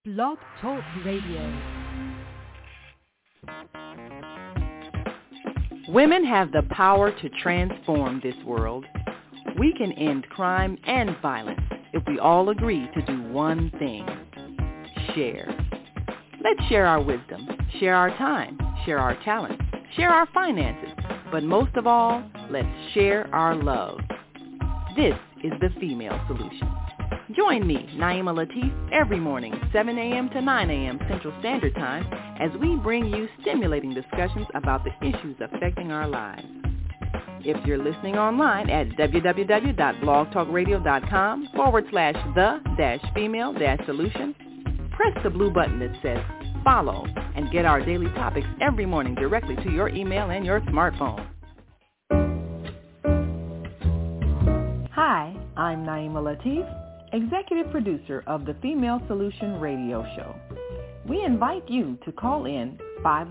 Blog Talk Radio. Women have the power to transform this world. We can end crime and violence if we all agree to do one thing: share. Let's share our wisdom, share our time, share our talent, share our finances, but most of all, let's share our love. This is the Female Solution. Join me, Naima Latif, every morning, 7 a.m. to 9 a.m. Central Standard Time, as we bring you stimulating discussions about the issues affecting our lives. If you're listening online at www.blogtalkradio.com/the-female-solution, press the blue button that says follow and get our daily topics every morning directly to your email and your smartphone. Hi, I'm Naima Latif, Executive Producer of the Female Solution Radio Show. We invite you to call in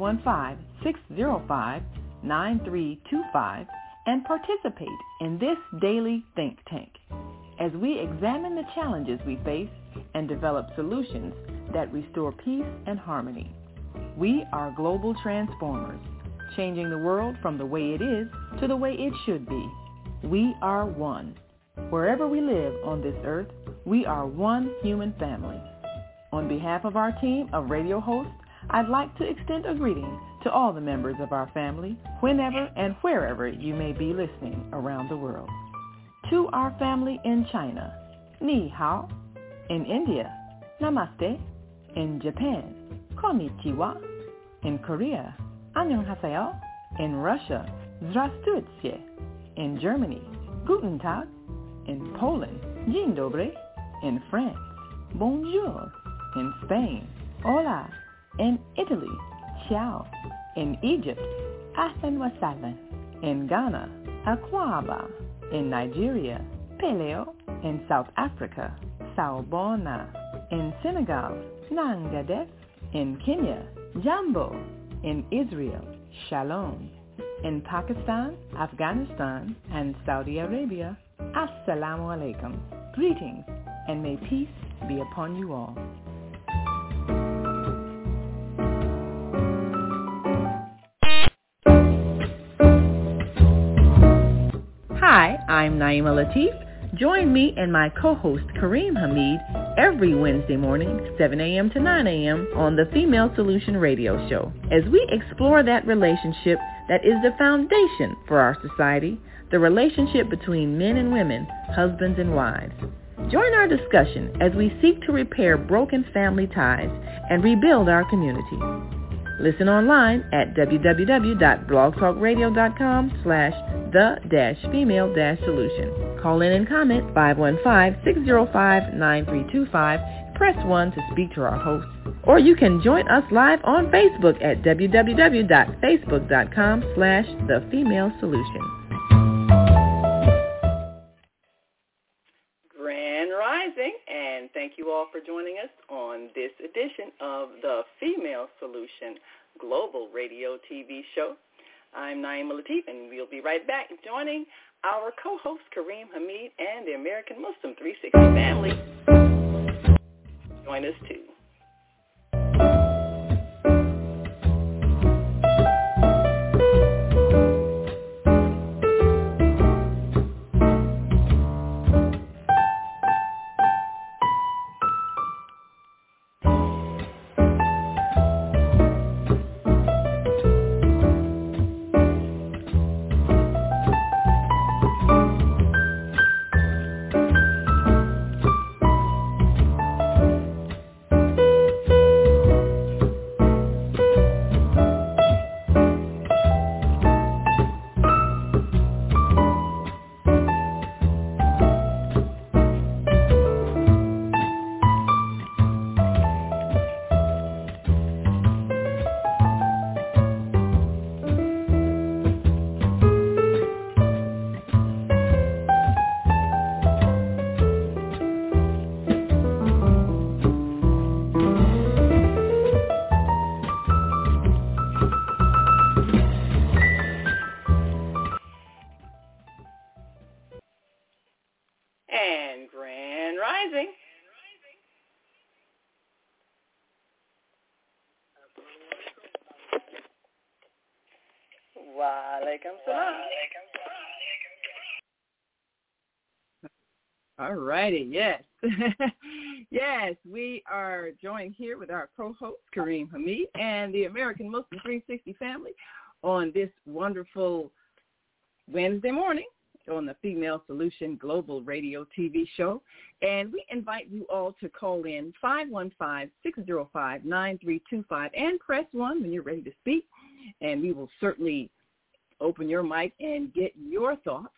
515-605-9325 and participate in this daily think tank as we examine the challenges we face and develop solutions that restore peace and harmony. We are global transformers, changing the world from the way it is to the way it should be. We are one. Wherever we live on this earth, we are one human family. On behalf of our team of radio hosts, I'd like to extend a greeting to all the members of our family, whenever and wherever you may be listening around the world. To our family in China, Ni Hao. In India, Namaste. In Japan, Konnichiwa. In Korea, Annyeonghaseyo. In Russia, Здравствуйте. In Germany, Guten Tag. In Poland, Dzień dobry. In France, Bonjour. In Spain, Hola. In Italy, Ciao. In Egypt, Ahlan wa sahlan. In Ghana, Akwaba. In Nigeria, Peleo. In South Africa, Sawubona. In Senegal, Nangadef. In Kenya, Jambo. In Israel, Shalom. In Pakistan, Afghanistan, and Saudi Arabia, Assalamu alaikum. Greetings, and may peace be upon you all. Hi, I'm Naima Latif. Join me and my co-host Kareem Hamid every Wednesday morning, 7 a.m. to 9 a.m. on the Female Solution Radio Show, as we explore that relationship that is the foundation for our society, the relationship between men and women, husbands and wives. Join our discussion as we seek to repair broken family ties and rebuild our community. Listen online at www.blogtalkradio.com/the-female-solution. Call in and comment 515-605-9325. Press 1 to speak to our hosts. Or you can join us live on Facebook at www.facebook.com/the-female-solution. Grand Rising, and thank you all for joining us on this edition of the Female Solution Global Radio TV Show. I'm Naima Latif, and we'll be right back joining our co-host Kareem Hamid and the American Muslim 360 family. Join us too. Walaikum salam. All righty, yes. Yes, we are joined here with our co-host, Kareem Hamid, and the American Muslim 360 family on this wonderful Wednesday morning on the Female Solution Global Radio TV show. And we invite you all to call in 515-605-9325 and press 1 when you're ready to speak. And we will certainly open your mic and get your thoughts,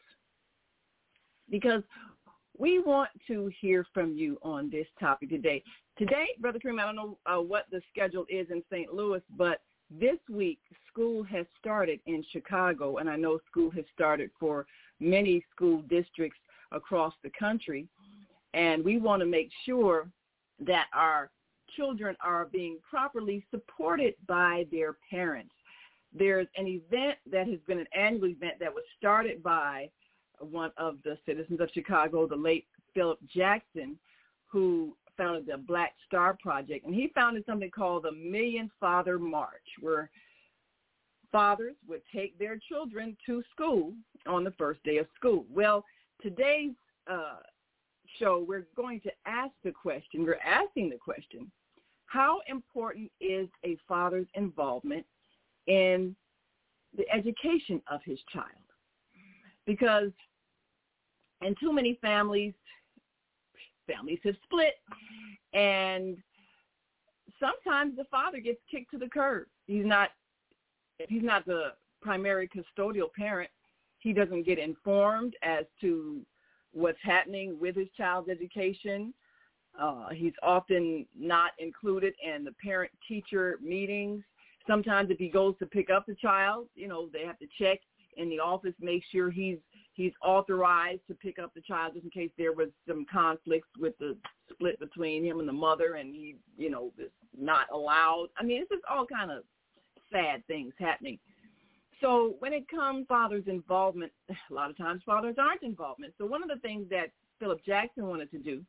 because we want to hear from you on this topic today. Today, Brother Kareem, I don't know what the schedule is in St. Louis, but this week school has started in Chicago, and I know school has started for many school districts across the country, and we want to make sure that our children are being properly supported by their parents. There's an event that has been an annual event that was started by one of the citizens of Chicago, the late Philip Jackson, who founded the Black Star Project. And he founded something called the Million Father March, where fathers would take their children to school on the first day of school. Well, today's show, we're going to ask the question, we're asking the question, how important is a father's involvement in the education of his child? Because in too many families have split, and sometimes the father gets kicked to the curb. If he's not the primary custodial parent, he doesn't get informed as to what's happening with his child's education. He's often not included in the parent-teacher meetings. Sometimes if he goes to pick up the child, they have to check in the office, make sure he's authorized to pick up the child, just in case there was some conflicts with the split between him and the mother, and he, is not allowed. I mean, it's just all kind of sad things happening. So when it comes father's involvement, a lot of times fathers aren't involved. So one of the things that Philip Jackson wanted to do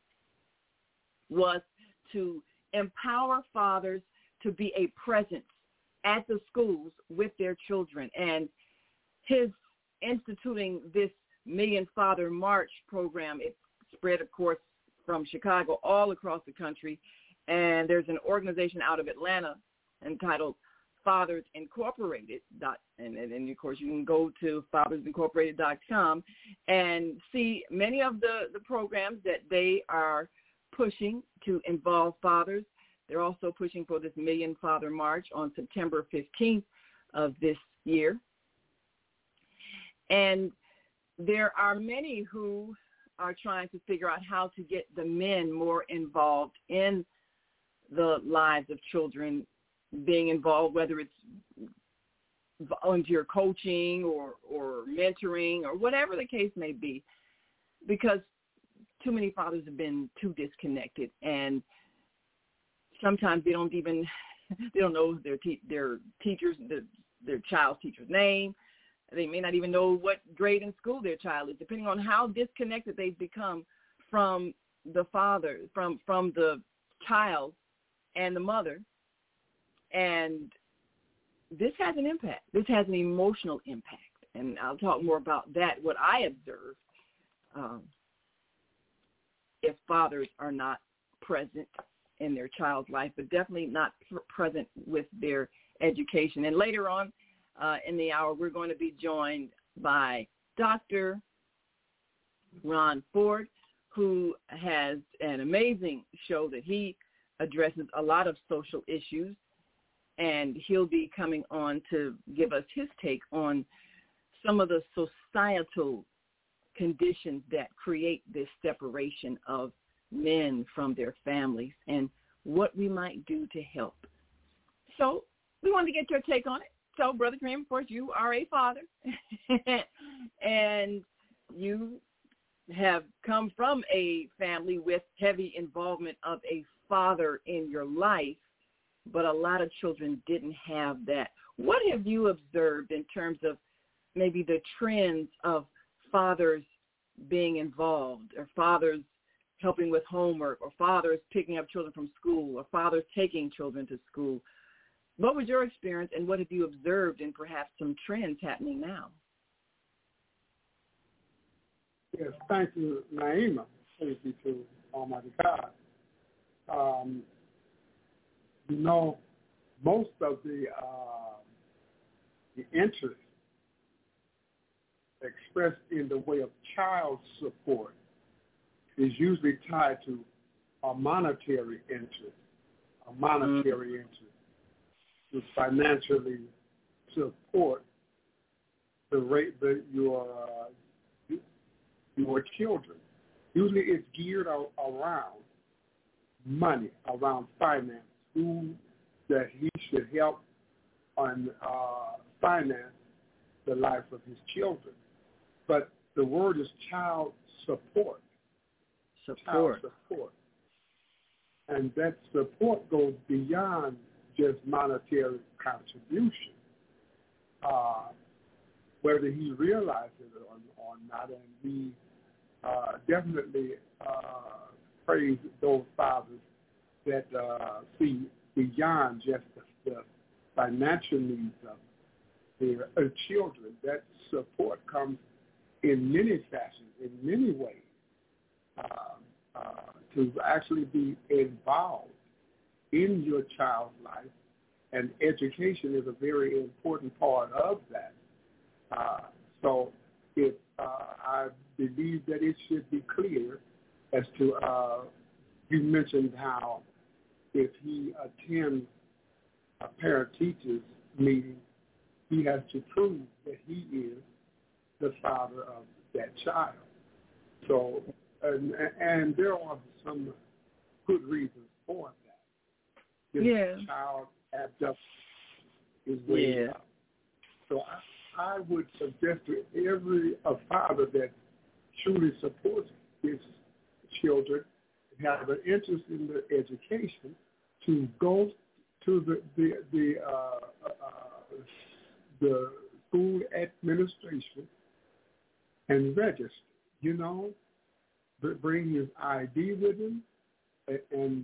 was to empower fathers to be a presence at the schools with their children. And his instituting this Million Father March program, it spread, of course, from Chicago all across the country. And there's an organization out of Atlanta entitled Fathers Incorporated. And of course, you can go to fathersincorporated.com and see many of the programs that they are pushing to involve fathers. They're also pushing for this Million Father March on September 15th of this year. And there are many who are trying to figure out how to get the men more involved in the lives of children, being involved, whether it's volunteer coaching or mentoring or whatever the case may be, because too many fathers have been too disconnected, and sometimes they don't know their teachers, their child's teacher's name. They may not even know what grade in school their child is, depending on how disconnected they've become from the father, from the child and the mother. And this has an impact. This has an emotional impact. And I'll talk more about that, what I observed, if fathers are not present in their child's life, but definitely not present with their education. And later on in the hour, we're going to be joined by Dr. Ron Ford, who has an amazing show that he addresses a lot of social issues, and he'll be coming on to give us his take on some of the societal conditions that create this separation of men from their families and what we might do to help. So we wanted to get your take on it. So, Brother Kareem, of course, you are a father, and you have come from a family with heavy involvement of a father in your life, but a lot of children didn't have that. What have you observed in terms of maybe the trends of fathers being involved, or fathers helping with homework, or fathers picking up children from school, or fathers taking children to school? What was your experience, and what have you observed in perhaps some trends happening now? Yes, thank you, Naima. Thank you to Almighty God. Most of the interest expressed in the way of child support is usually tied to a monetary interest, to financially support your children. Usually it's geared around money, around finance, that he should help on finance the life of his children. But the word is child support. Child support. And that support goes beyond just monetary contribution, whether he realizes it or not. And we definitely praise those fathers that see beyond just the financial needs of their children. That support comes in many fashions, in many ways, to actually be involved in your child's life, and education is a very important part of that. So I believe that it should be clear as to, you mentioned how if he attends a parent-teachers meeting, he has to prove that he is the father of that child. So, and there are some good reasons for that. This child abduction is way up. So I would suggest to every father that truly supports his children and have an interest in their education to go to the school administration and register. Bring his ID with him and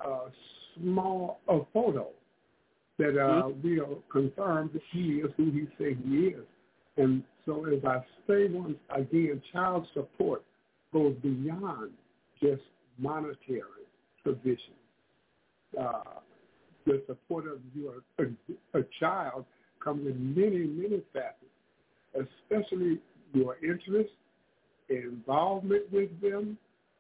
a photo that will confirm that he is who he says he is. And so, as I say once again, child support goes beyond just monetary provision. The support of a child comes in many, many facets, especially your interest, involvement with them,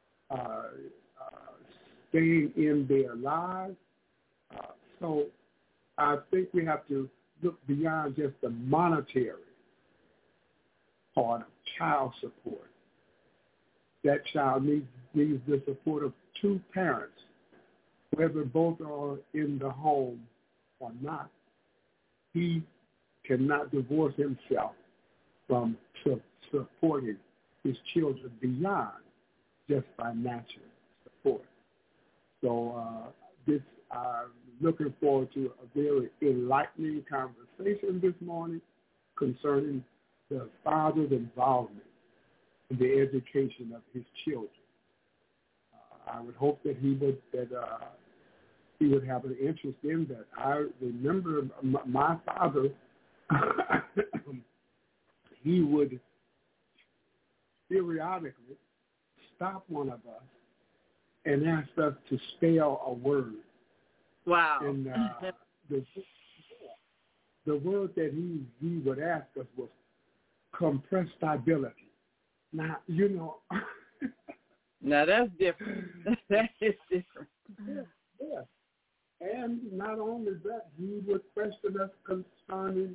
staying in their lives. So I think we have to look beyond just the monetary part of child support. That child needs the support of two parents, whether both are in the home or not. He cannot divorce himself from supporting his children beyond just financial support. So I'm looking forward to a very enlightening conversation this morning concerning the father's involvement in the education of his children. I would hope that he would have an interest in that. I remember my father, he would periodically stop one of us and ask us to spell a word. Wow. And the word that he would ask us was compressibility. Now, Now, that's different. That is different. Yeah. And not only that, he would question us concerning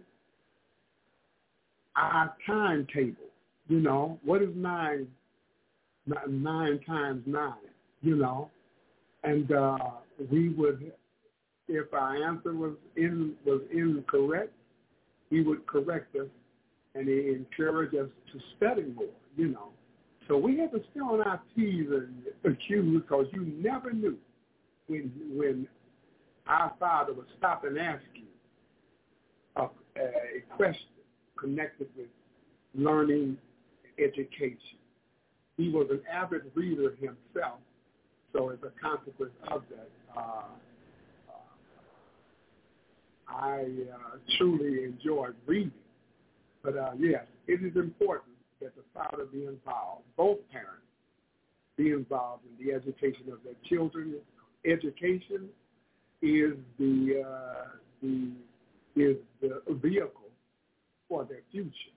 our timetable. What is 9 times 9? And we would, if our answer was incorrect, he would correct us, and he encouraged us to study more. So we had to stay on our P's and Q's, because you never knew when our Father would stop and ask you a question connected with learning, education. He was an avid reader himself, so as a consequence of that, I truly enjoy reading. But yes, it is important that the father be involved, both parents be involved in the education of their children. Education is the vehicle for their future,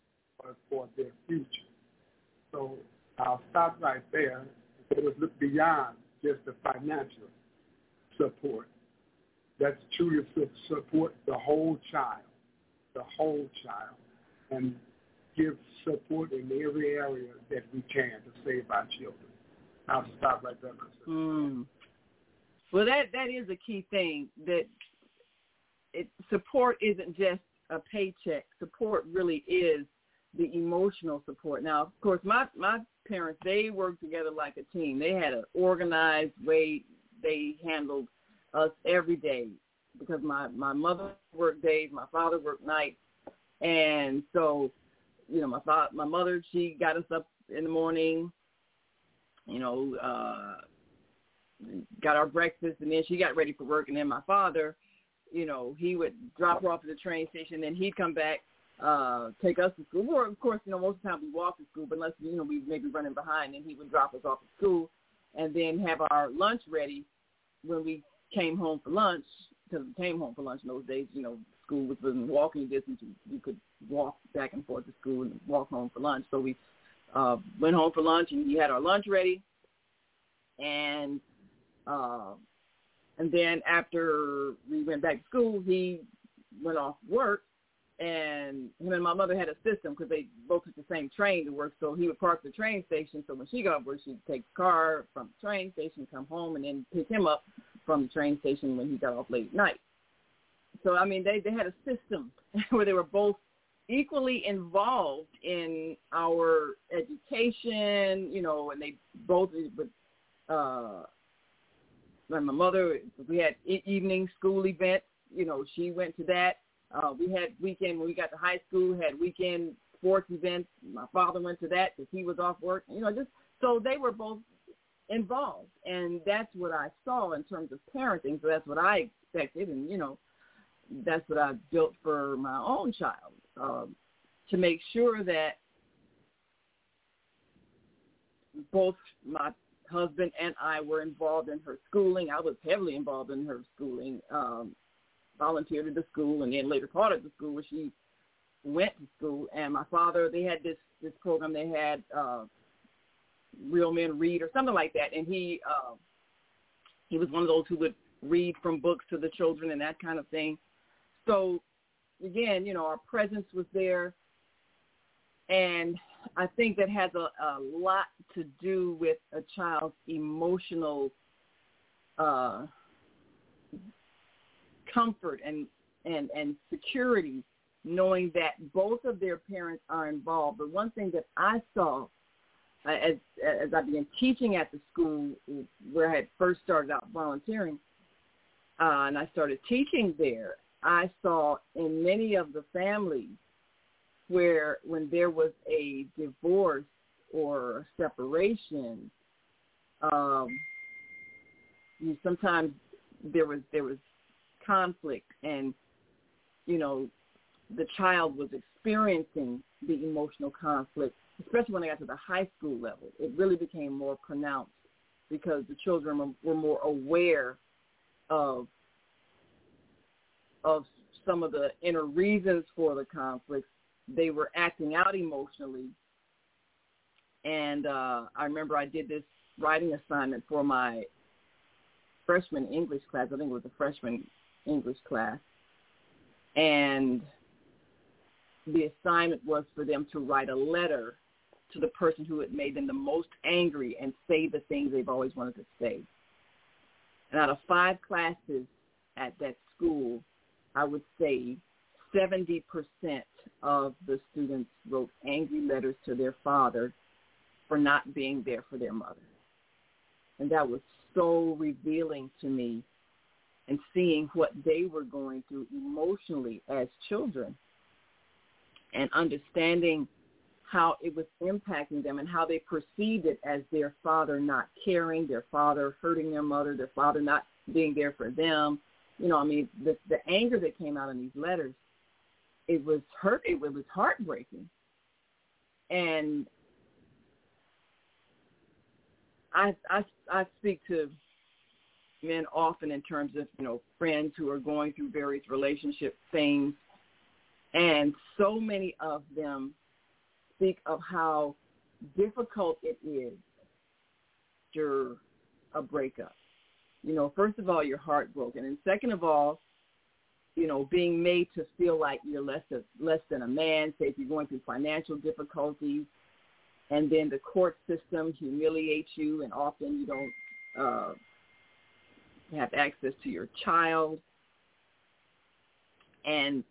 So I'll stop right there. Let us look beyond just the financial support. That's truly support the whole child, and give support in every area that we can to save our children. I'll stop right there. Well, that is a key thing, that support isn't just a paycheck. Support really is the emotional support. Now, of course, my parents, they worked together like a team. They had an organized way they handled us every day, because my mother worked days, my father worked nights. And so, my mother, she got us up in the morning, got our breakfast, and then she got ready for work. And then my father, he would drop her off at the train station, then he'd come back, take us to school. Or, of course, most of the time we walked to school, but unless, we may be running behind, and he would drop us off at school and then have our lunch ready when we came home for lunch, because we came home for lunch in those days. School was within walking distance. You could walk back and forth to school and walk home for lunch. So we went home for lunch, and we had our lunch ready. And then after we went back to school, he went off work, and him and my mother had a system, because they both took the same train to work. So he would park at the train station. So when she got off work, she'd take the car from the train station, come home, and then pick him up from the train station when he got off late at night. So, they had a system where they were both equally involved in our education, and they both would, my mother, we had evening school events, she went to that. We had weekend, when we got to high school, had weekend sports events. My father went to that because he was off work, so they were both involved. And that's what I saw in terms of parenting. So that's what I expected. And, that's what I built for my own child, to make sure that both my husband and I were involved in her schooling. I was heavily involved in her schooling, volunteered at the school, and then later part of the school where she went to school. And my father, they had this program. They had Real Men Read or something like that, and he was one of those who would read from books to the children and that kind of thing. So, again, our presence was there, and I think that has a lot to do with a child's emotional comfort and security, knowing that both of their parents are involved. But one thing that I saw as I began teaching at the school where I had first started out volunteering, and I started teaching there, I saw in many of the families where when there was a divorce or separation, sometimes there was conflict, and the child was experiencing the emotional conflict, especially when I got to the high school level. It really became more pronounced because the children were more aware of some of the inner reasons for the conflicts. They were acting out emotionally. And I remember I did this writing assignment for my freshman English class. I think it was a freshman English class. And the assignment was for them to write a letter to the person who had made them the most angry and say the things they've always wanted to say. And out of 5 classes at that school, I would say 70% of the students wrote angry letters to their father for not being there for their mother. And that was so revealing to me, and seeing what they were going through emotionally as children and understanding how it was impacting them and how they perceived it as their father not caring, their father hurting their mother, their father not being there for them, the anger that came out in these letters, it was heartbreaking. And I speak to men often in terms of, friends who are going through various relationship things, and so many of them speak of how difficult it is after a breakup. First of all, you're heartbroken, and second of all, being made to feel like you're less than a man, say if you're going through financial difficulties, and then the court system humiliates you, and often you don't have access to your child, and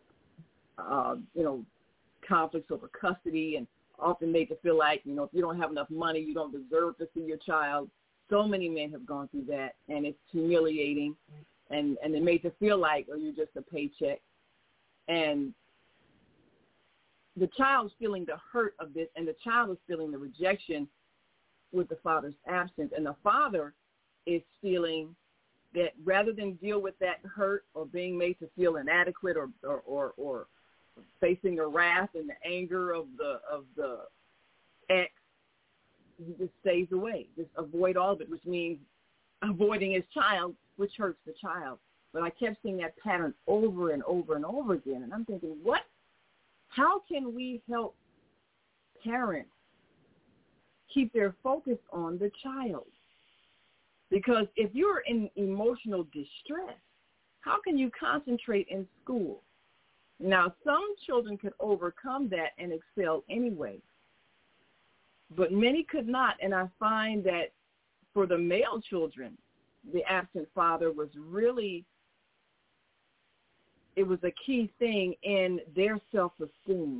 conflicts over custody, and often made to feel like, if you don't have enough money, you don't deserve to see your child. So many men have gone through that, and it's humiliating, and they're made to feel like, you're just a paycheck. And the child's feeling the hurt of this, and the child is feeling the rejection with the father's absence. And the father is feeling that rather than deal with that hurt or being made to feel inadequate or facing the wrath and the anger of the ex, he just stays away, just avoid all of it, which means avoiding his child, which hurts the child. But I kept seeing that pattern over and over and over again, and I'm thinking, how can we help parents keep their focus on the child? Because if you're in emotional distress, how can you concentrate in school? Now, some children could overcome that and excel anyway, but many could not. And I find that for the male children, the absent father was really, it was a key thing in their self-esteem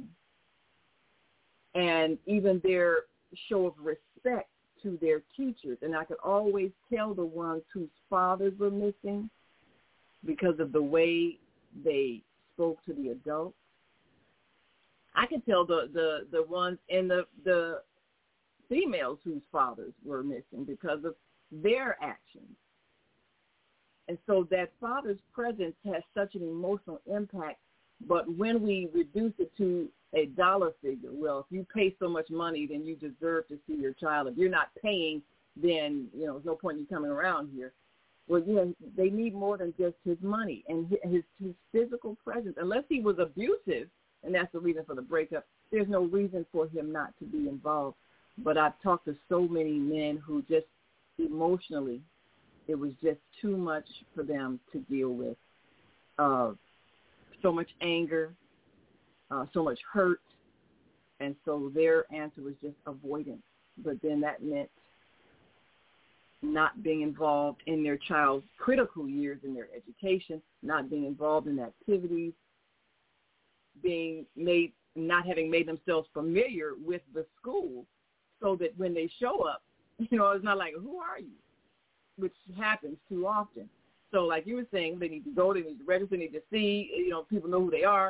and even their show of respect to their teachers. And I could always tell the ones whose fathers were missing because of the way they spoke to the adults. I could tell the ones in the females whose fathers were missing because of their actions. And so that father's presence has such an emotional impact, but when we reduce it to a dollar figure, well, if you pay so much money, then you deserve to see your child. If you're not paying, then, there's no point in you coming around here. Well, they need more than just his money and his physical presence. Unless he was abusive, and that's the reason for the breakup, there's no reason for him not to be involved. But I've talked to so many men who just emotionally, it was just too much for them to deal with. So much anger, so much hurt, and so their answer was just avoidance. But then that meant not being involved in their child's critical years in their education, not being involved in activities, not having made themselves familiar with the school, so that when they show up, it's not like, who are you? Which happens too often. So like you were saying, they need to go, they need to register, they need to see, people know who they are.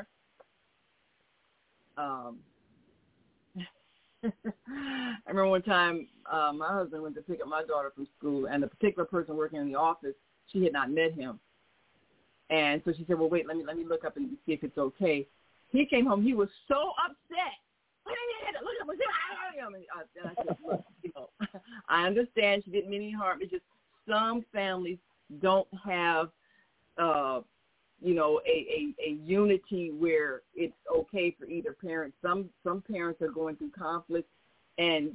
I remember one time my husband went to pick up my daughter from school, and the particular person working in the office, she had not met him. And so she said, well, wait, let me look up and see if it's okay. He came home. He was so upset. Look up. And I said, look, I understand she didn't mean any harm. It's just some families don't have, a unity where it's okay for either parent. Some parents are going through conflict, and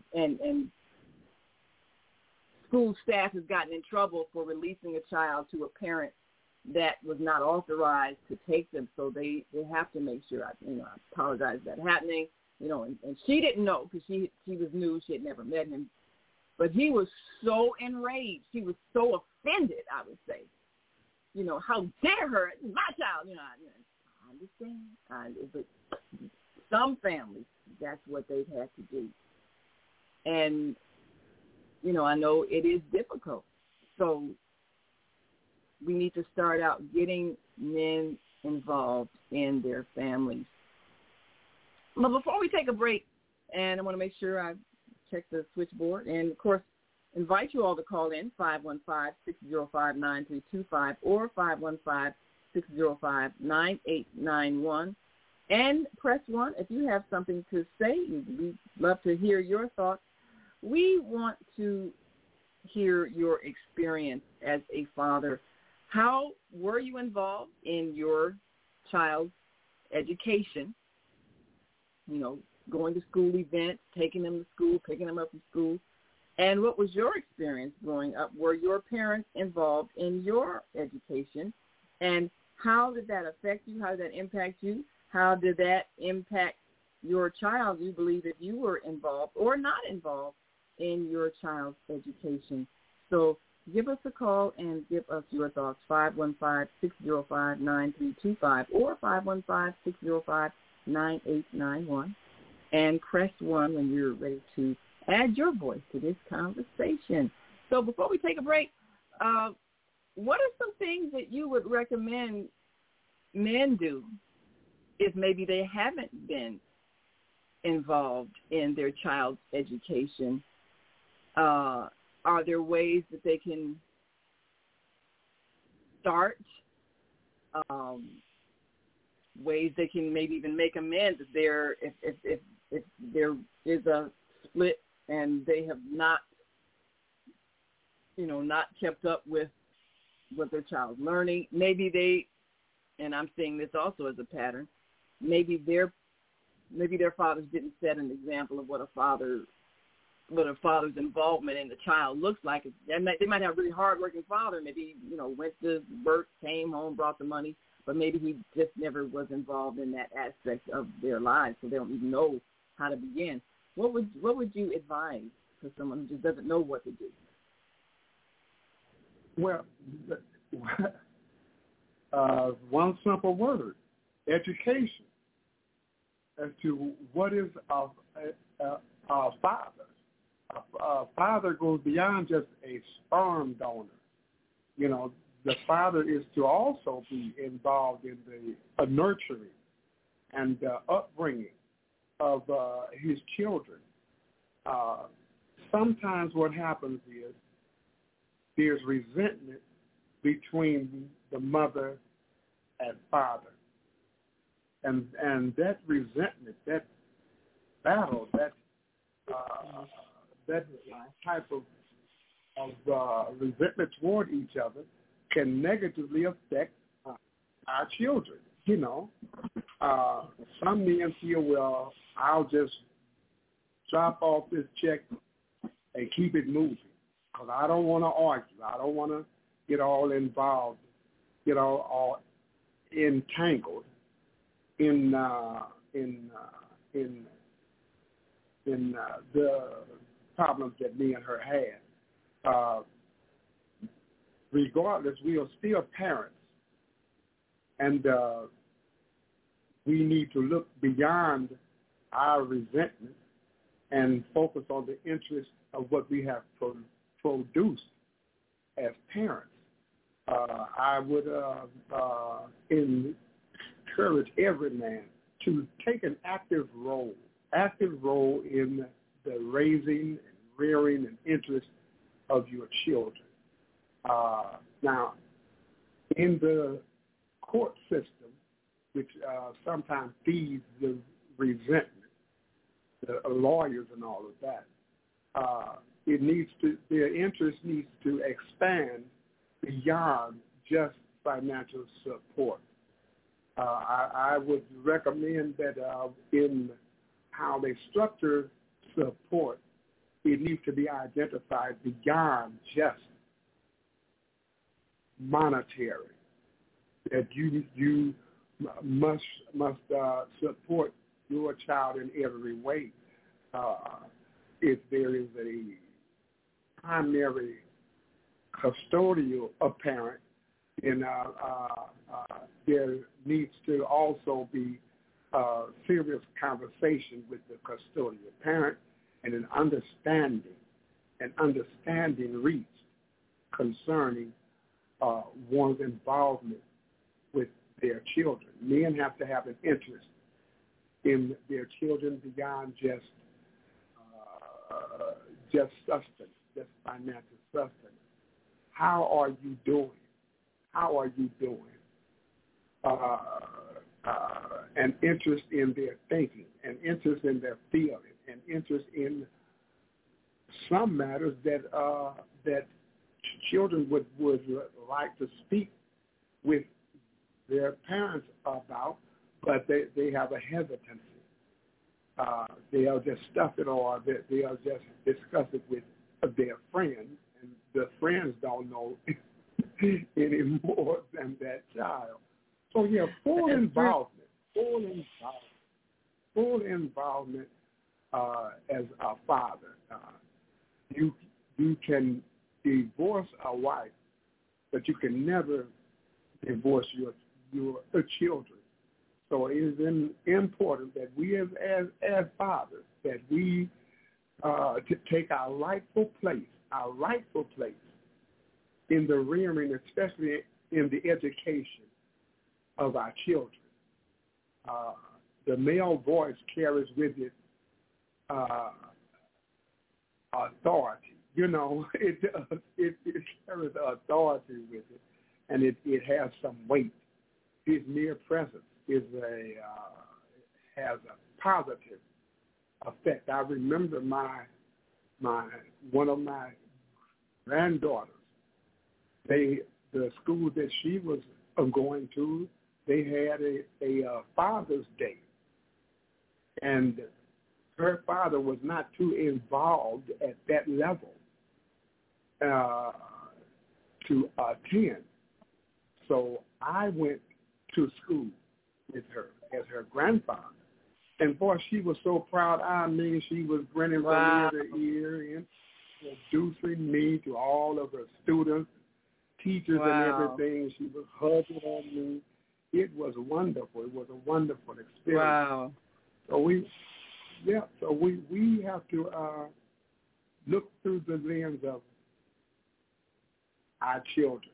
school staff has gotten in trouble for releasing a child to a parent that was not authorized to take them. So they have to make sure. I apologize for that happening. And she didn't know because she was new. She had never met him. But he was so enraged. He was so offended, I would say. How dare her? It's my child. I understand. But some families, that's what they've had to do. And, I know it is difficult. So we need to start out getting men involved in their families. But before we take a break, and I want to make sure I check the switchboard, and, of course, invite you all to call in 515-605-9325 or 515-605-9891 and press 1 if you have something to say. We'd love to hear your thoughts. We want to hear your experience as a father. How were you involved in your child's education? You know, going to school events, taking them to school, picking them up from school. And what was your experience growing up? Were your parents involved in your education? And how did that affect you? How did that impact you? How did that impact your child? You believe that you were involved or not involved in your child's education. So give us a call and give us your thoughts, 515-605-9325 or 515-605-9891. And press 1 when you're ready to add your voice to this conversation. So before we take a break, what are some things that you would recommend men do if maybe they haven't been involved in their child's education? Are there ways that they can start, ways they can maybe even make amends if there is a split and they have not kept up with what their child's learning? Maybe they, and I'm seeing this also as a pattern, maybe their fathers didn't set an example of what a father's involvement in the child looks like. They might have a really hard-working father. Maybe, went to work, came home, brought the money, but maybe he just never was involved in that aspect of their lives, so they don't even know how to begin. What would you advise for someone who just doesn't know what to do? Well, one simple word: education. As to what is our father. A father goes beyond just a sperm donor. The father is to also be involved in the nurturing and upbringing of his children. Sometimes what happens is there's resentment between the mother and father. And that resentment, that battle, that type of resentment toward each other can negatively affect our children. Some men feel, well, I'll just drop off this check and keep it moving because I don't want to argue. I don't want to get all involved, all entangled in the problems that me and her had. Regardless, we are still parents, and we need to look beyond our resentment and focus on the interest of what we have produced as parents. I would encourage every man to take an active role in the raising and rearing and interest of your children. Now, in the court system, which sometimes feeds the resentment, the lawyers and all of that, their interest needs to expand beyond just financial support. I would recommend that in how they structure support, it needs to be identified beyond just monetary. That you must support your child in every way. If there is a primary custodial parent, and there needs to also be serious conversation with the custodial parent and an understanding reached concerning one's involvement with their children. Men have to have an interest in their children beyond just sustenance. just financial sustenance. How are you doing? How are you doing? An interest in their thinking, an interest in their feeling, an interest in some matters that children would like to speak with their parents about, but they have a hesitancy. They'll just stuff it, or they'll just discuss it with their friends, and the friends don't know any more than that child. So yeah, full involvement as a father. You can divorce a wife, but you can never divorce your children. So it is important that we as fathers, that we to take our rightful place in the rearing, especially in the education of our children. The male voice carries with it authority. You know, it does. It carries authority with it, and it has some weight. His mere presence has a positive effect. I remember one of my granddaughters. The school that she was going to, they had a Father's Day, and her father was not too involved at that level to attend. So I went to school with her as her grandfather. And boy, she was so proud. I mean, she was grinning from ear to ear and introducing me to all of her students, teachers, and everything. She was hugging on me. It was wonderful. It was a wonderful experience. Wow. So we have to look through the lens of our children,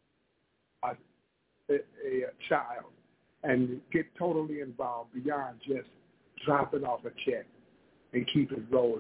a child, and get totally involved beyond just dropping off a check and keep it rolling.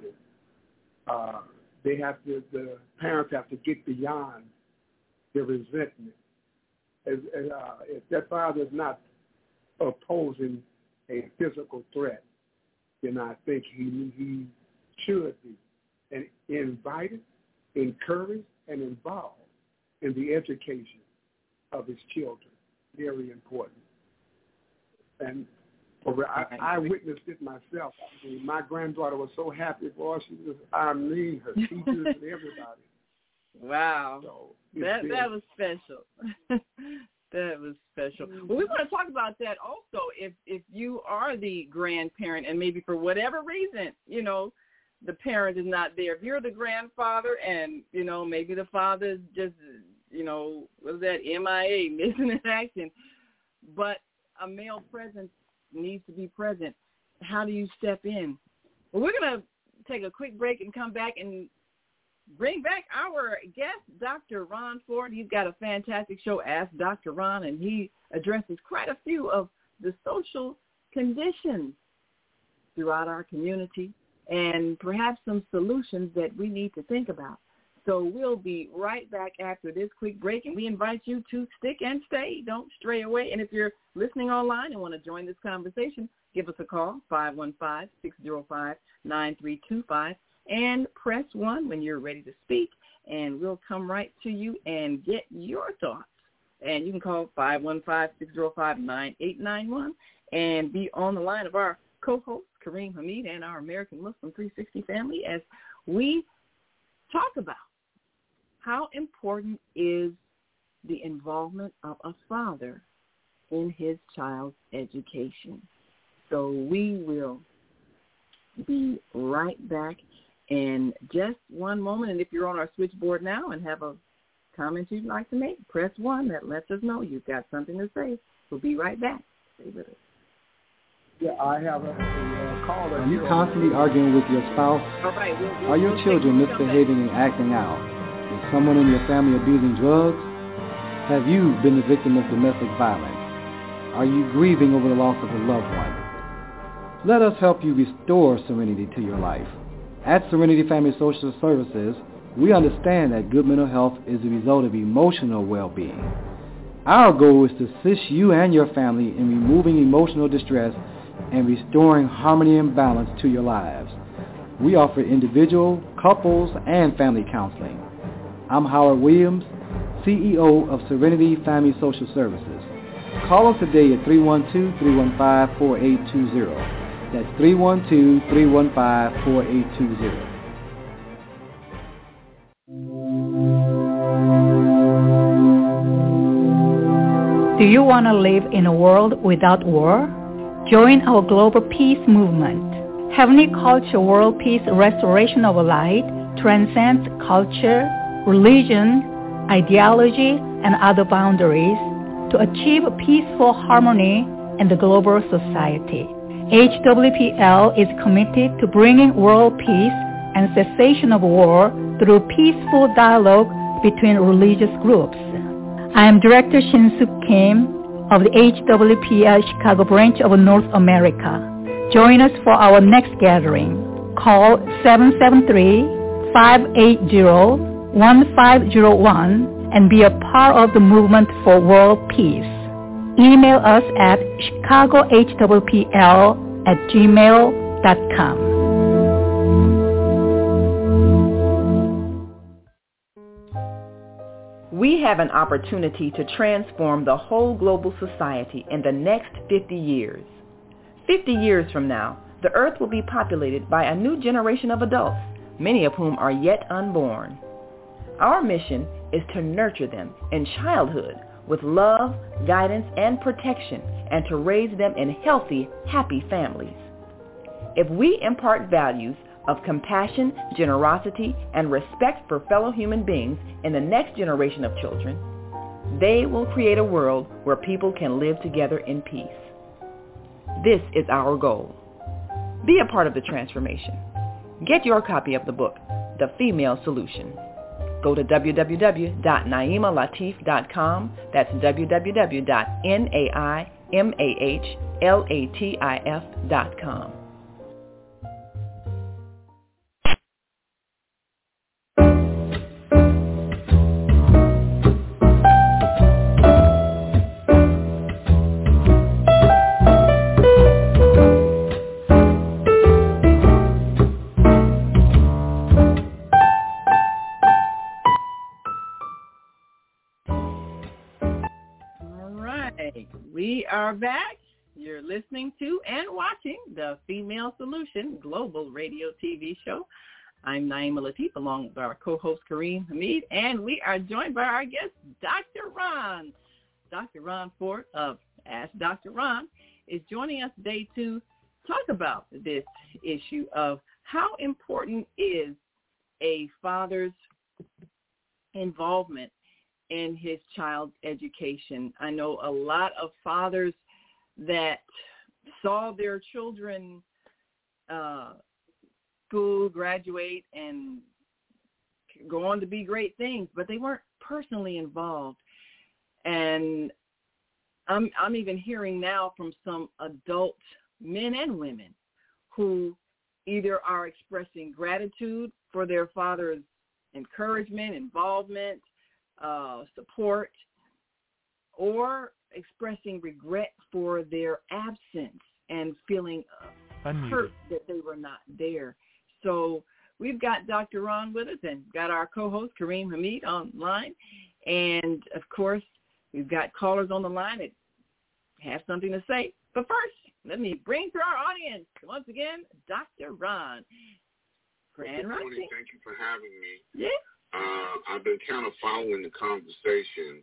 The parents have to get beyond the resentment. If that father is not opposing a physical threat, then I think he should be and invited, encouraged, and involved in the education of his children. Very important. And I witnessed it myself. I mean, my granddaughter was so happy, boy. She was, her teachers and everybody. Wow. So that was special. That was special. Well, we want to talk about that also. If you are the grandparent and maybe for whatever reason, the parent is not there. If you're the grandfather and, maybe the father is just, what is that, MIA, missing in action, but a male presence needs to be present. How do you step in? Well, we're going to take a quick break and come back and bring back our guest, Dr. Ron Ford. He's got a fantastic show, Ask Dr. Ron, and he addresses quite a few of the social conditions throughout our community and perhaps some solutions that we need to think about. So we'll be right back after this quick break, and we invite you to stick and stay. Don't stray away. And if you're listening online and want to join this conversation, give us a call, 515-605-9325, and press 1 when you're ready to speak, and we'll come right to you and get your thoughts. And you can call 515-605-9891 and be on the line of our co-host, Kareem Hamid, and our American Muslim 360 family as we talk about how important is the involvement of a father in his child's education. So we will be right back in just one moment. And if you're on our switchboard now and have a comment you'd like to make, press 1. That lets us know you've got something to say. We'll be right back. Stay with us. Yeah, I have a caller. Are you constantly arguing with your spouse? All right, Are your children misbehaving and acting out? Is someone in your family abusing drugs? Have you been the victim of domestic violence? Are you grieving over the loss of a loved one? Let us help you restore serenity to your life. At Serenity Family Social Services, We understand that good mental health is the result of emotional well-being. Our goal is to assist you and your family in removing emotional distress and restoring harmony and balance to your lives. We offer individual, couples, and family counseling. I'm Howard Williams, CEO of Serenity Family Social Services. Call us today at 312-315-4820. That's 312-315-4820. Do you want to live in a world without war? Join our global peace movement. Heavenly Culture World Peace Restoration of Light transcends culture, religion, ideology, and other boundaries to achieve peaceful harmony in the global society. HWPL is committed to bringing world peace and cessation of war through peaceful dialogue between religious groups. I am Director Shin-Suk Kim of the HWPL Chicago branch of North America. Join us for our next gathering. Call 773-580-1501 and be a part of the movement for world peace. Email us at chicagohwpl@gmail.com. We have an opportunity to transform the whole global society in the next 50 years. 50 years from now, the earth will be populated by a new generation of adults, many of whom are yet unborn. Our mission is to nurture them in childhood with love, guidance, and protection, and to raise them in healthy, happy families. If we impart values of compassion, generosity, and respect for fellow human beings in the next generation of children, they will create a world where people can live together in peace. This is our goal. Be a part of the transformation. Get your copy of the book, The Female Solution. Go to www.naimalatif.com. That's www.naimalatif.com. We are back. You're listening to and watching the Female Solution Global Radio TV show. I'm Naima Latif, along with our co-host Kareem Hamid, and we are joined by our guest, Dr. Ron. Dr. Ron Ford of Ask Dr. Ron is joining us today to talk about this issue of how important is a father's involvement in his child's education. I know a lot of fathers that saw their children school, graduate, and go on to be great things, but they weren't personally involved. And I'm even hearing now from some adult men and women who either are expressing gratitude for their father's encouragement, involvement, support, or expressing regret for their absence and feeling hurt that they were not there. So we've got Dr. Ron with us and got our co-host Kareem Hamid online. And, of course, we've got callers on the line that have something to say. But first, let me bring to our audience, once again, Dr. Ron. Good morning. Thank you for having me. Yeah. I've been kind of following the conversation,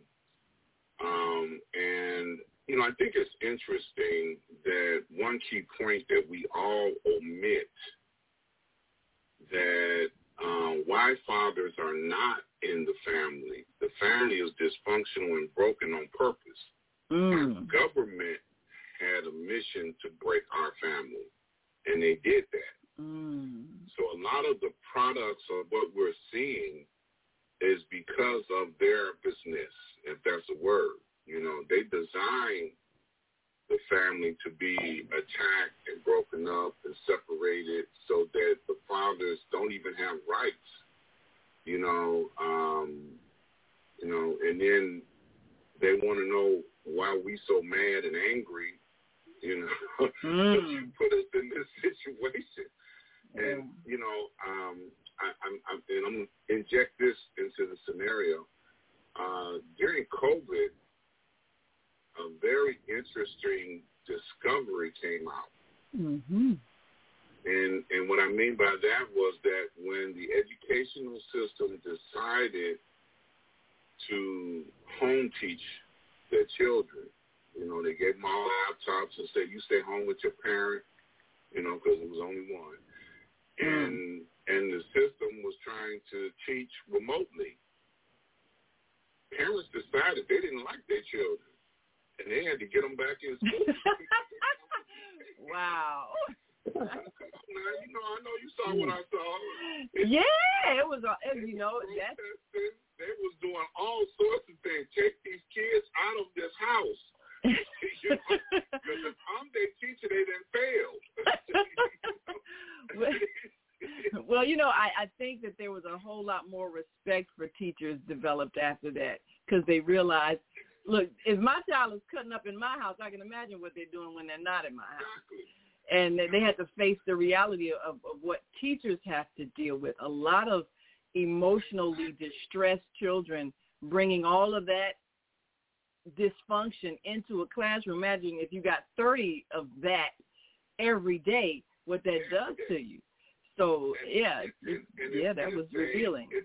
and, you know, I think it's interesting that one key point that we all omit, that why fathers are not in the family is dysfunctional and broken on purpose. Our government had a mission to break our family, and they did that. So a lot of the products of what we're seeing is because of their business, if that's a word. You know, they designed the family to be attacked and broken up and separated so that the fathers don't even have rights And then they want to know why we so mad and angry, that you put us in this situation. And, I'm going to inject this into the scenario. During COVID, a very interesting discovery came out. Mm-hmm. And what I mean by that was that when the educational system decided to home teach their children, they gave them all laptops and said, you stay home with your parent, because it was only one. And the system was trying to teach remotely. Parents decided they didn't like their children, and they had to get them back in school. Wow. Now, I know you saw what I saw. It was, that's... They was doing all sorts of things. Take these kids out of this house. Because if I'm their teacher, they done failed. Well, I think that there was a whole lot more respect for teachers developed after that, because they realized, look, if my child is cutting up in my house, I can imagine what they're doing when they're not in my house. Exactly. And they had to face the reality of what teachers have to deal with. A lot of emotionally distressed children, bringing all of that dysfunction into a classroom. Imagine if you got 30 of that every day, what that does to you. So, that was revealing. It's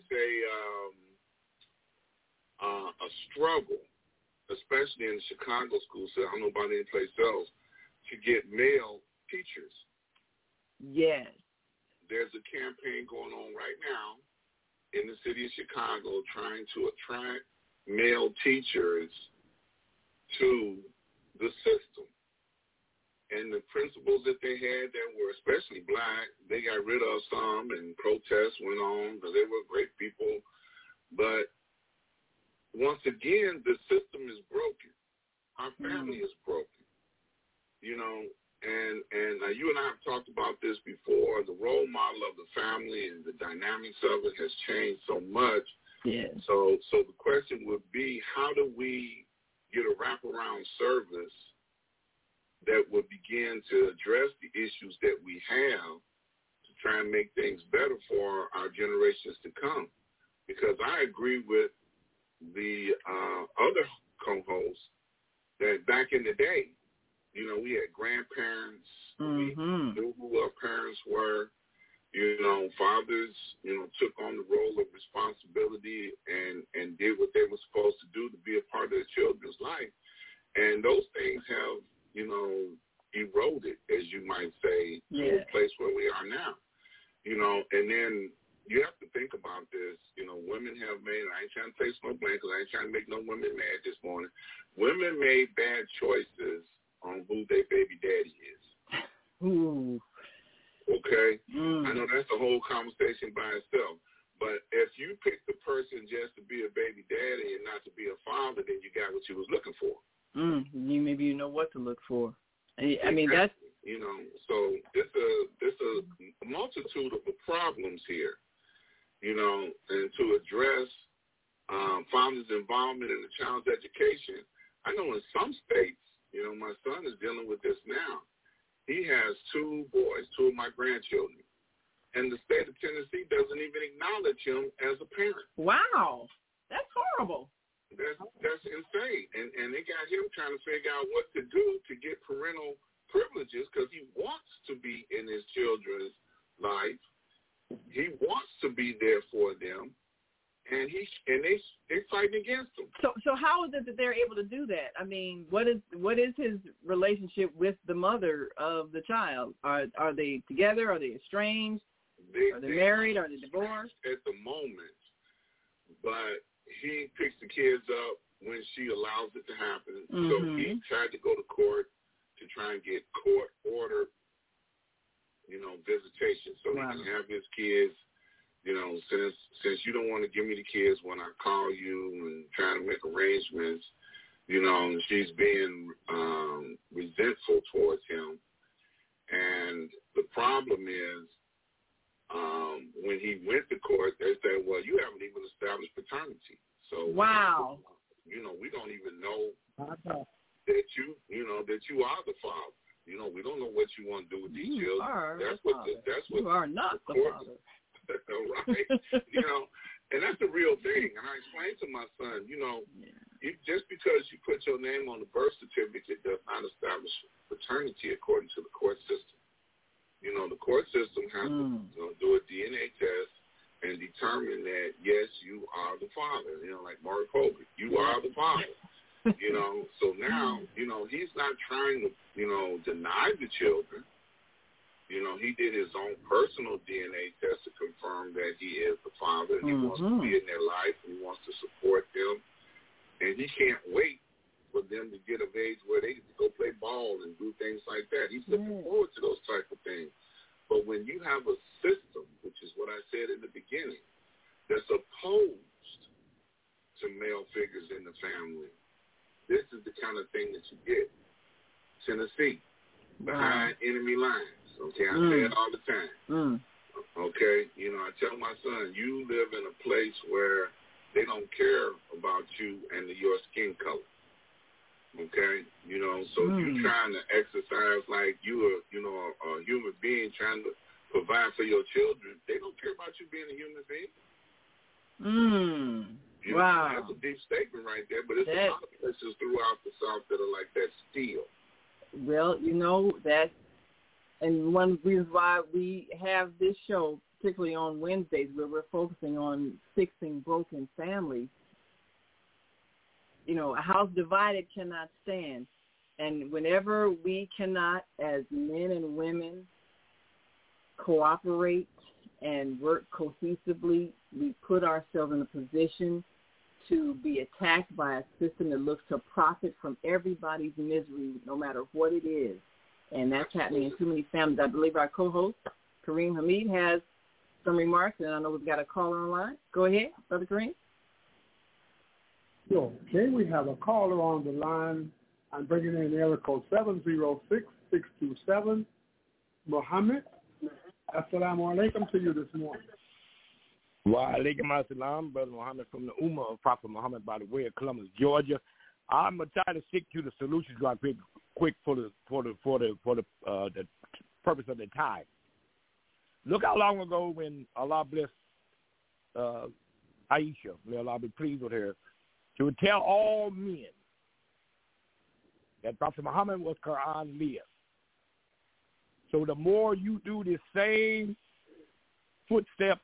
a struggle, especially in the Chicago school system, I don't know about any place else, to get male teachers. Yes. There's a campaign going on right now in the city of Chicago trying to attract male teachers to the system. And the principals that they had that were especially black, they got rid of some, and protests went on because they were great people. But once again, the system is broken. Our family is broken. And you and I have talked about this before. The role model of the family and the dynamics of it has changed so much. Yeah. So the question would be, how do we get a wraparound service that would begin to address the issues that we have to try and make things better for our generations to come? Because I agree with the other co-hosts that back in the day, we had grandparents, we knew who our parents were, fathers, took on the role of responsibility and did what they were supposed to do to be a part of their children's life. And those things have, eroded, as you might say, to a place where we are now. And then you have to think about this. Women have made, I ain't trying to take no blame because I ain't trying to make no women mad this morning. Women made bad choices on who their baby daddy is. Ooh. Okay? I know that's a whole conversation by itself. But if you pick the person just to be a baby daddy and not to be a father, then you got what you was looking for. Maybe you know what to look for. I mean, exactly. That's... So there's a multitude of problems here, and to address fathers' involvement in the child's education. I know in some states, my son is dealing with this now. He has 2 boys, 2 of my grandchildren, and the state of Tennessee doesn't even acknowledge him as a parent. Wow, that's horrible. That's insane. And they got him trying to figure out what to do to get parental privileges because he wants to be in his children's life. He wants to be there for them, and they're fighting against him. So how is it that they're able to do that? I mean, what is his relationship with the mother of the child? Are they together? Are they estranged? Are they married? Are they divorced? At the moment, but he picks the kids up when she allows it to happen. So he tried to go to court to try and get court-ordered, visitation so he can have his kids. Since you don't want to give me the kids when I call you and trying to make arrangements, and she's being resentful towards him. And the problem is when he went to court, they said, well, you have Wow. We don't even know that you are the father. We don't know what you want to do with these children. That's what you are not the father. Right? And that's the real thing. And I explained to my son, just because you put your name on the birth certificate does not establish paternity according to the court system. The court system has to do a DNA test and determine that, yes, you are the father. Like Mark Colby, you are the father. So now, he's not trying to, deny the children. He did his own personal DNA test to confirm that he is the father, and he wants to be in their life, and he wants to support them. And he can't wait for them to get of age where they can go play ball and do things like that. He's looking forward to those type of things. But when you have a system, which is what I said in the beginning, that's opposed to male figures in the family, this is the kind of thing that you get. Tennessee, behind enemy lines. Okay, I say it all the time. Okay, I tell my son, you live in a place where they don't care about you and your skin color. Okay, so you trying to exercise like you are, a human being trying to provide for your children. They don't care about you being a human being. Wow. That's a deep statement right there, but it's a lot of places throughout the South that are like that still. Well, that's, and one of the reasons why we have this show, particularly on Wednesdays, where we're focusing on fixing broken families. A house divided cannot stand. And whenever we cannot, as men and women, cooperate and work cohesively, we put ourselves in a position to be attacked by a system that looks to profit from everybody's misery, no matter what it is. And that's happening in too many families. I believe our co-host, Kareem Hamid, has some remarks, and I know we've got a caller online. Go ahead, Brother Kareem. Okay, we have a caller on the line. I'm bringing in area code 706-627. Muhammad, assalamu alaikum to you this morning. Wa alaikum assalam, Brother Muhammad from the Ummah of Prophet Muhammad by the way of Columbus, Georgia. I'm gonna try to stick to the solutions right quick for the purpose of the time. Look how long ago when Allah blessed Aisha, may Allah be pleased with her, she would tell all men that Prophet Muhammad was Quran lived. So the more you do the same footstep,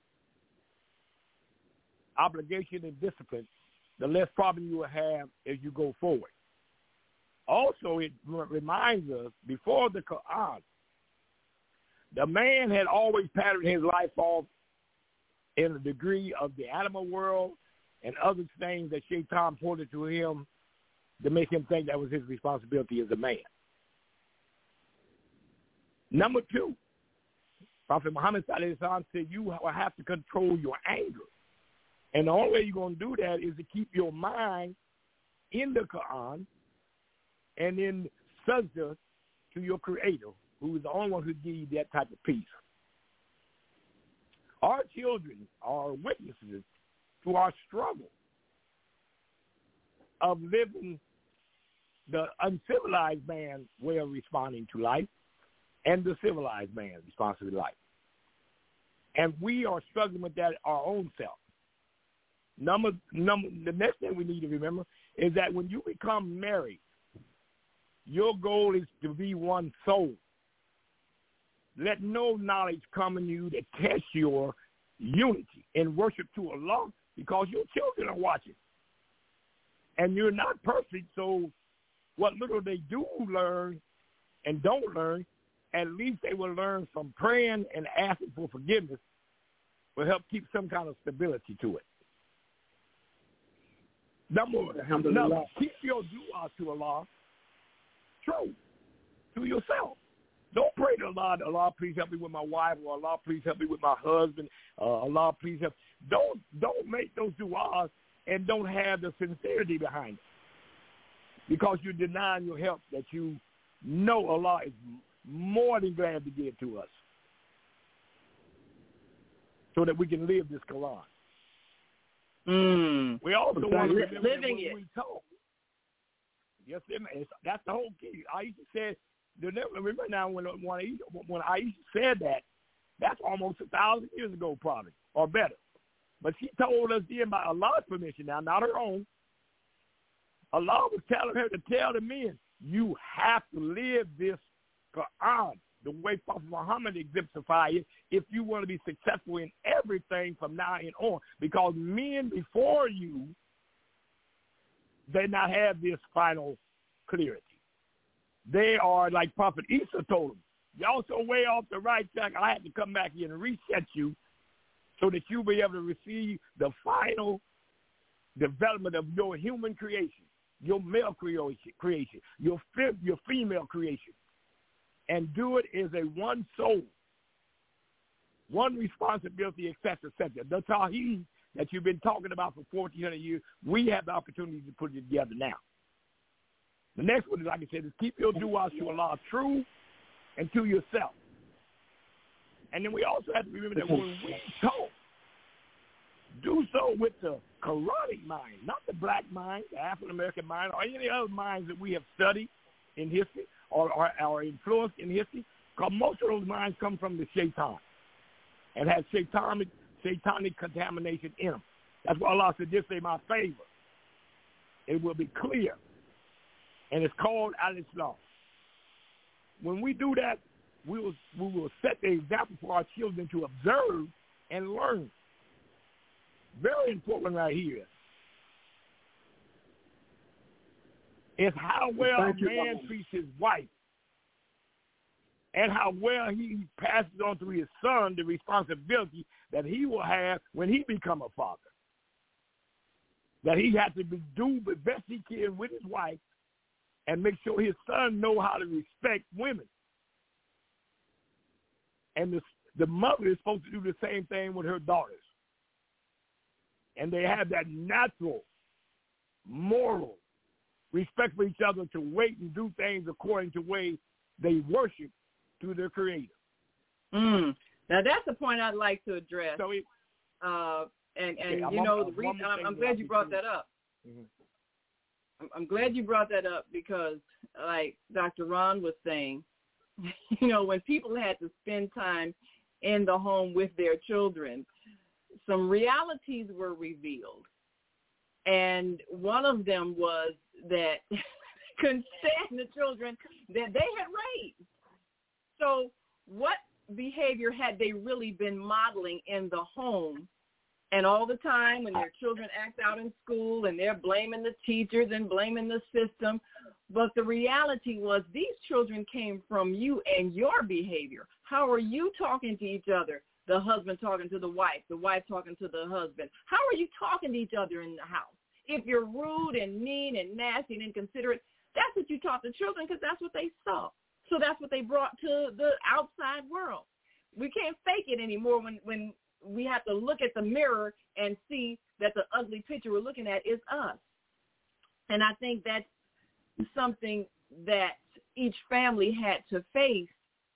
obligation, and discipline, the less problem you will have as you go forward. Also, it reminds us, before the Quran, the man had always patterned his life off in a degree of the animal world and other things that Shaitan pointed to him to make him think that was his responsibility as a man. Number two, Prophet Muhammad said you will have to control your anger. And the only way you're going to do that is to keep your mind in the Quran and in sajda to your Creator, who is the only one who gives you that type of peace. Our children are witnesses to our struggle of living the uncivilized man's way of responding to life and the civilized man's response to life. And we are struggling with that our own self. The next thing we need to remember is that when you become married, your goal is to be one soul. Let no knowledge come in you that tests your unity in worship to Allah, because your children are watching. And you're not perfect, so what little they do learn and don't learn, at least they will learn from praying and asking for forgiveness will help keep some kind of stability to it. Number, keep your dua to Allah true to yourself. Don't pray to Allah, Allah, please help me with my wife, or Allah, please help me with my husband, Allah, please help. Don't make those duas and don't have the sincerity behind it, because you're denying your help that you know Allah is more than glad to give to us so that we can live this Quran. We also want to remember living that when we talk. Yes, that's the whole key. Aisha said, remember now when Aisha said that, that's almost 1,000 years ago probably, or better. But she told us then by Allah's permission now, not her own. Allah was telling her to tell the men, you have to live this Quran the way Prophet Muhammad exemplified it if you want to be successful in everything from now and on. Because men before you, they not have this final clarity. They are like Prophet Isa told them, y'all so way off the right track, I have to come back here and reset you so that you'll be able to receive the final development of your human creation, your male creation, your female creation, and do it as a one soul, one responsibility, etc., etc. The Tawheed that you've been talking about for 1,400 years, we have the opportunity to put it together now. The next one, like I said, is keep your du'as to Allah true and to yourself. And then we also have to remember that when we talk, do so with the Quranic mind, not the black mind, the African-American mind, or any other minds that we have studied in history or are influenced in history, because most of those minds come from the shaitan and have satanic contamination in them. That's why Allah said, this is my favor. It will be clear. And it's called Al-Islam. When we do that, we will set the example for our children to observe and learn. Very important right here. It's how well a man treats his wife and how well he passes on to his son the responsibility that he will have when he become a father. That he has to do the best he can with his wife and make sure his son know how to respect women. And the mother is supposed to do the same thing with her daughters. And they have that natural, moral respect for each other to wait and do things according to the way they worship to their Creator. Now that's the point I'd like to address. So the reason I'm glad you brought that up. Mm-hmm. I'm glad you brought that up because, like Dr. Ron was saying, when people had to spend time in the home with their children, some realities were revealed. And one of them was that they couldn't stand the children that they had raised. So what behavior had they really been modeling in the home? And all the time when their children act out in school and they're blaming the teachers and blaming the system. But the reality was these children came from you and your behavior. How are you talking to each other? The husband talking to the wife talking to the husband. How are you talking to each other in the house? If you're rude and mean and nasty and inconsiderate, that's what you taught the children because that's what they saw. So that's what they brought to the outside world. We can't fake it anymore when we have to look at the mirror and see that the ugly picture we're looking at is us. And I think that's something that each family had to face.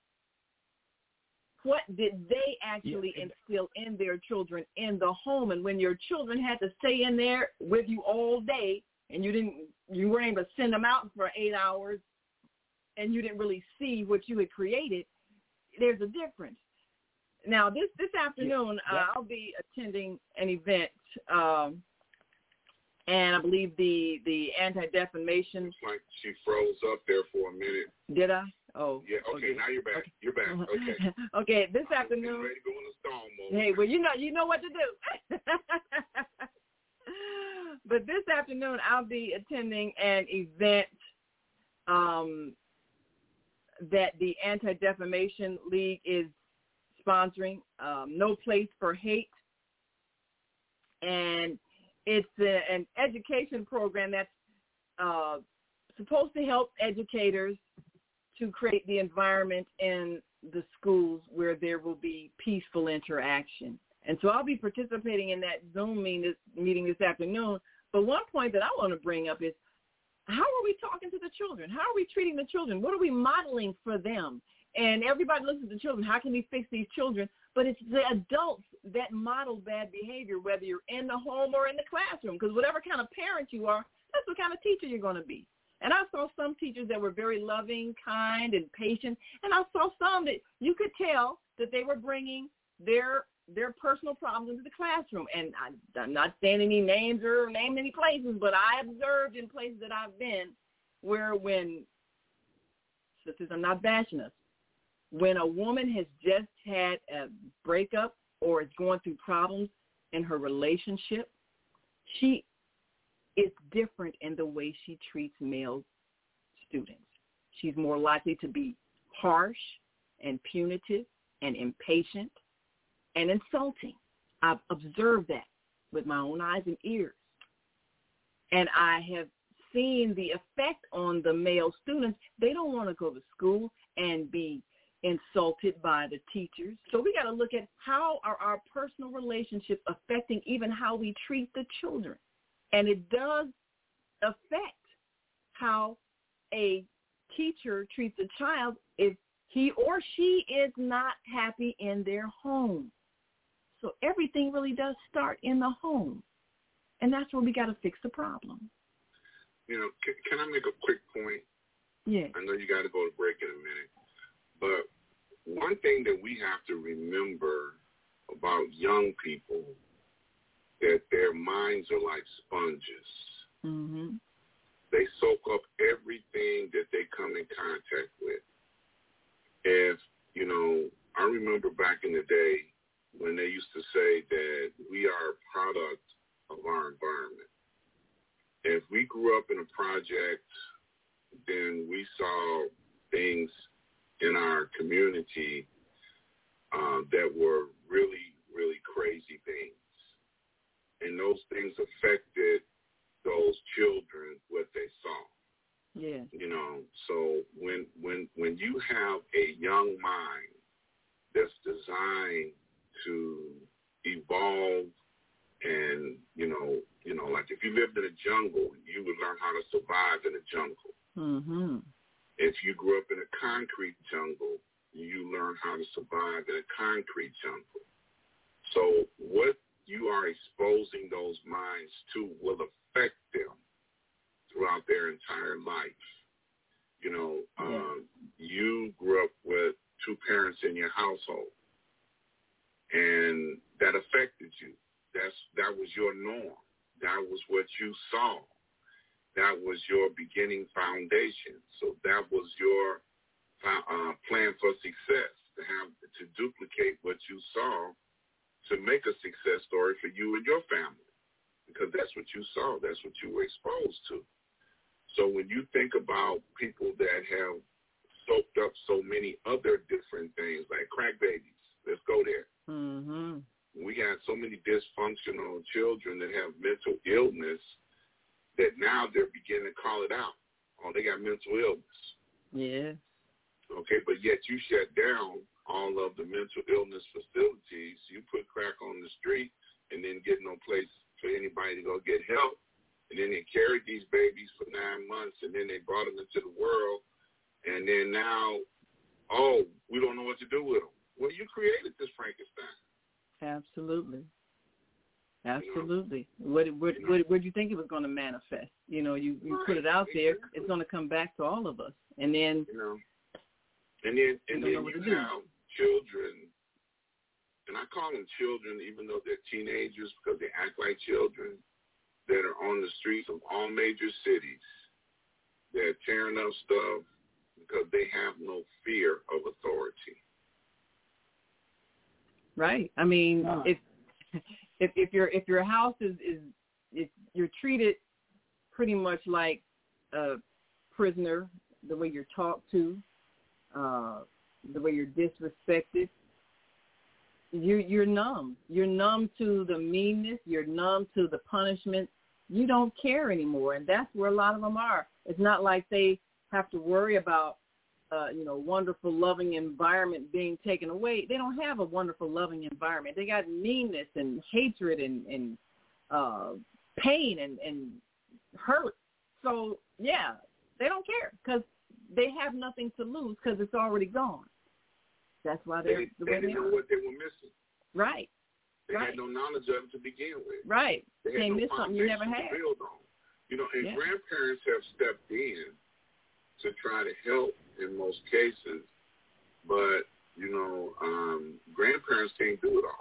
What did they actually instill in their children in the home? And when your children had to stay in there with you all day and you weren't able to send them out for 8 hours and you didn't really see what you had created, there's a difference. Now, this afternoon, I'll be attending an event, and I believe the anti-defamation. It's like she froze up there for a minute. Did I? Oh. Yeah, okay, now you're back. Okay. You're back, okay. Okay, this afternoon. Ready to go in the storm mode. Hey, well, you know what to do. But this afternoon, I'll be attending an event that the Anti-Defamation League is sponsoring, No Place for Hate. And it's an education program that's supposed to help educators to create the environment in the schools where there will be peaceful interaction. And so I'll be participating in that Zoom meeting this afternoon. But one point that I want to bring up is, how are we talking to the children? How are we treating the children? What are we modeling for them? And everybody looks at the children. How can we fix these children? But it's the adults that model bad behavior, whether you're in the home or in the classroom, because whatever kind of parent you are, that's what kind of teacher you're going to be. And I saw some teachers that were very loving, kind, and patient, and I saw some that you could tell that they were bringing their personal problems into the classroom. And I'm not saying any names or naming any places, but I observed in places that I've been where when, sisters, I'm not bashing us, when a woman has just had a breakup or is going through problems in her relationship, she is different in the way she treats male students. She's more likely to be harsh and punitive and impatient and insulting. I've observed that with my own eyes and ears. And I have seen the effect on the male students. They don't want to go to school and be insulted by the teachers. So we got to look at how are our personal relationships affecting even how we treat the children. And it does affect how a teacher treats a child if he or she is not happy in their home. So everything really does start in the home. And that's where we got to fix the problem. You know, can I make a quick point? Yeah. I know you got to go to break in a minute. But one thing that we have to remember about young people, that their minds are like sponges. Mm-hmm. They soak up everything that they come in contact with. If, you know, I remember back in the day when they used to say that we are a product of our environment. If we grew up in a project, then we saw things in our community that were really, really crazy things. And those things affected those children, what they saw. Yeah. You know, so when you have a young mind that's designed to evolve and, you know, like if you lived in a jungle, you would learn how to survive in a jungle. Mm-hmm. If you grew up in a concrete jungle, you learn how to survive in a concrete jungle. So what you are exposing those minds to will affect them throughout their entire life. You know, you grew up with two parents in your household, and that affected you. That was your norm. That was what you saw. That was your beginning foundation. So that was your plan for success, to duplicate what you saw to make a success story for you and your family, because that's what you saw. That's what you were exposed to. So when you think about people that have soaked up so many other different things, like crack babies, let's go there. Mm-hmm. We got so many dysfunctional children that have mental illness that now they're beginning to call it out. Oh, they got mental illness. Yeah. Okay, but yet you shut down all of the mental illness facilities. You put crack on the street and then get no place for anybody to go get help. And then they carried these babies for 9 months, and then they brought them into the world. And then now, we don't know what to do with them. Well, you created this Frankenstein. Absolutely. Absolutely. Where do you think it was going to manifest? You know, you put it out there, it's going to come back to all of us. And then, and then you have children, and I call them children even though they're teenagers because they act like children, that are on the streets of all major cities. They're tearing up stuff because they have no fear of authority. Right. I mean, if your house is you're treated pretty much like a prisoner, the way you're talked to, the way you're disrespected, you're numb. You're numb to the meanness. You're numb to the punishment. You don't care anymore, and that's where a lot of them are. It's not like they have to worry about wonderful, loving environment being taken away. They don't have a wonderful, loving environment. They got meanness and hatred and pain and hurt. So, yeah, they don't care because they have nothing to lose because it's already gone. That's why they're the way they know are. What they were missing. Right. They had no knowledge of it to begin with. Right. They had no something you never had. to build on. And grandparents have stepped in to try to help in most cases, but grandparents can't do it all.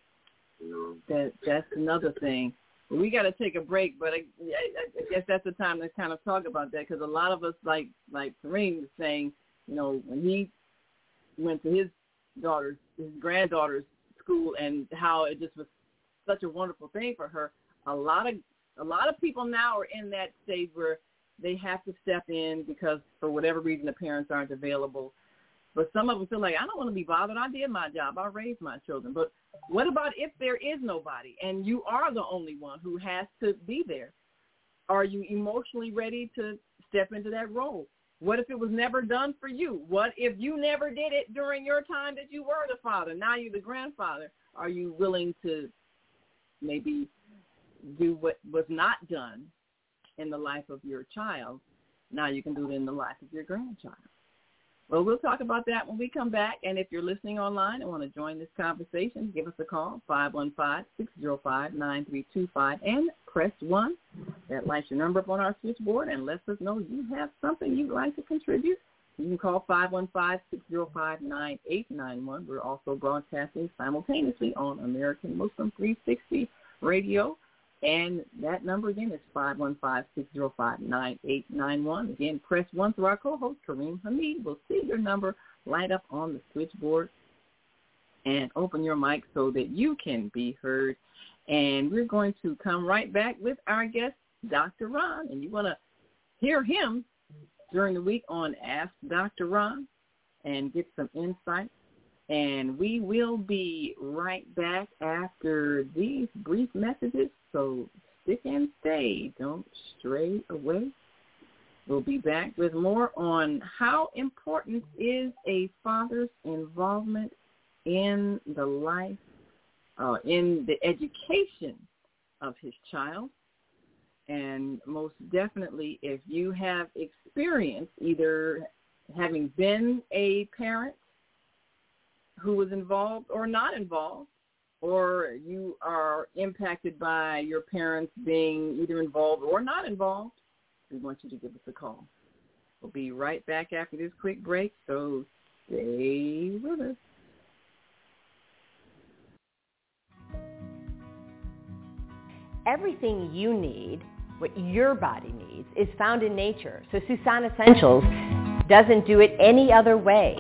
That's another thing. We got to take a break, but I guess that's the time to kind of talk about that, because a lot of us, like Kareem was saying, when he went to his granddaughter's school, and how it just was such a wonderful thing for her. A lot of people now are in that stage where they have to step in because for whatever reason the parents aren't available. But some of them feel like, I don't want to be bothered. I did my job. I raised my children. But what about if there is nobody and you are the only one who has to be there? Are you emotionally ready to step into that role? What if it was never done for you? What if you never did it during your time that you were the father? Now you're the grandfather. Are you willing to maybe do what was not done in the life of your child? Now you can do it in the life of your grandchild. Well, we'll talk about that when we come back. And if you're listening online and want to join this conversation, give us a call, 515-605-9325, and press 1. That lights your number up on our switchboard and lets us know you have something you'd like to contribute. You can call 515-605-9891. We're also broadcasting simultaneously on American Muslim 360 Radio. And that number, again, is 515-605-9891. Again, press 1 through our co-host, Kareem Hamid. We'll see your number light up on the switchboard and open your mic so that you can be heard. And we're going to come right back with our guest, Dr. Ron. And you want to hear him during the week on Ask Dr. Ron and get some insight. And we will be right back after these brief messages. So stick and stay. Don't stray away. We'll be back with more on how important is a father's involvement in the life, in the education of his child. And most definitely, if you have experience either having been a parent who was involved or not involved, or you are impacted by your parents being either involved or not involved, we want you to give us a call. We'll be right back after this quick break, so stay with us. Everything you need, what your body needs, is found in nature. So Susan Essentials doesn't do it any other way.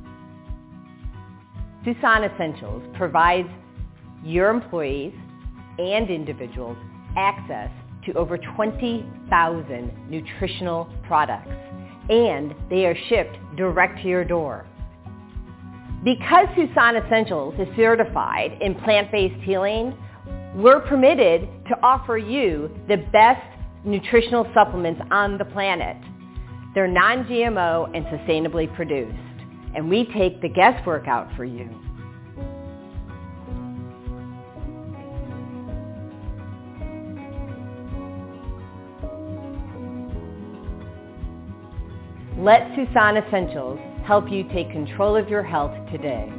Susan Essentials provides your employees and individuals access to over 20,000 nutritional products, and they are shipped direct to your door. Because Susan Essentials is certified in plant-based healing, we're permitted to offer you the best nutritional supplements on the planet. They're non-GMO and sustainably produced, and we take the guesswork out for you. Let Susan Essentials help you take control of your health today.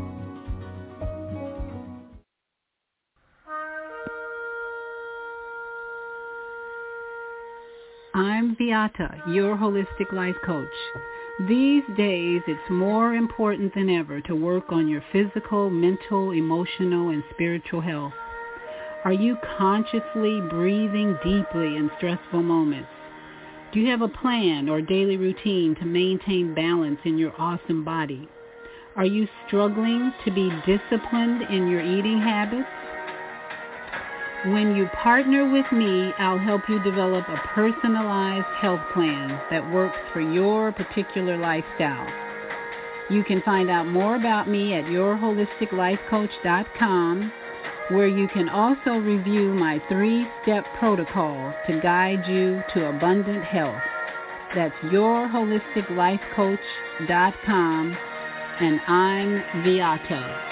I'm Beata, your holistic life coach. These days, it's more important than ever to work on your physical, mental, emotional, and spiritual health. Are you consciously breathing deeply in stressful moments? Do you have a plan or daily routine to maintain balance in your awesome body? Are you struggling to be disciplined in your eating habits? When you partner with me, I'll help you develop a personalized health plan that works for your particular lifestyle. You can find out more about me at yourholisticlifecoach.com, where you can also review my 3-step protocol to guide you to abundant health. That's yourholisticlifecoach.com, and I'm Beata.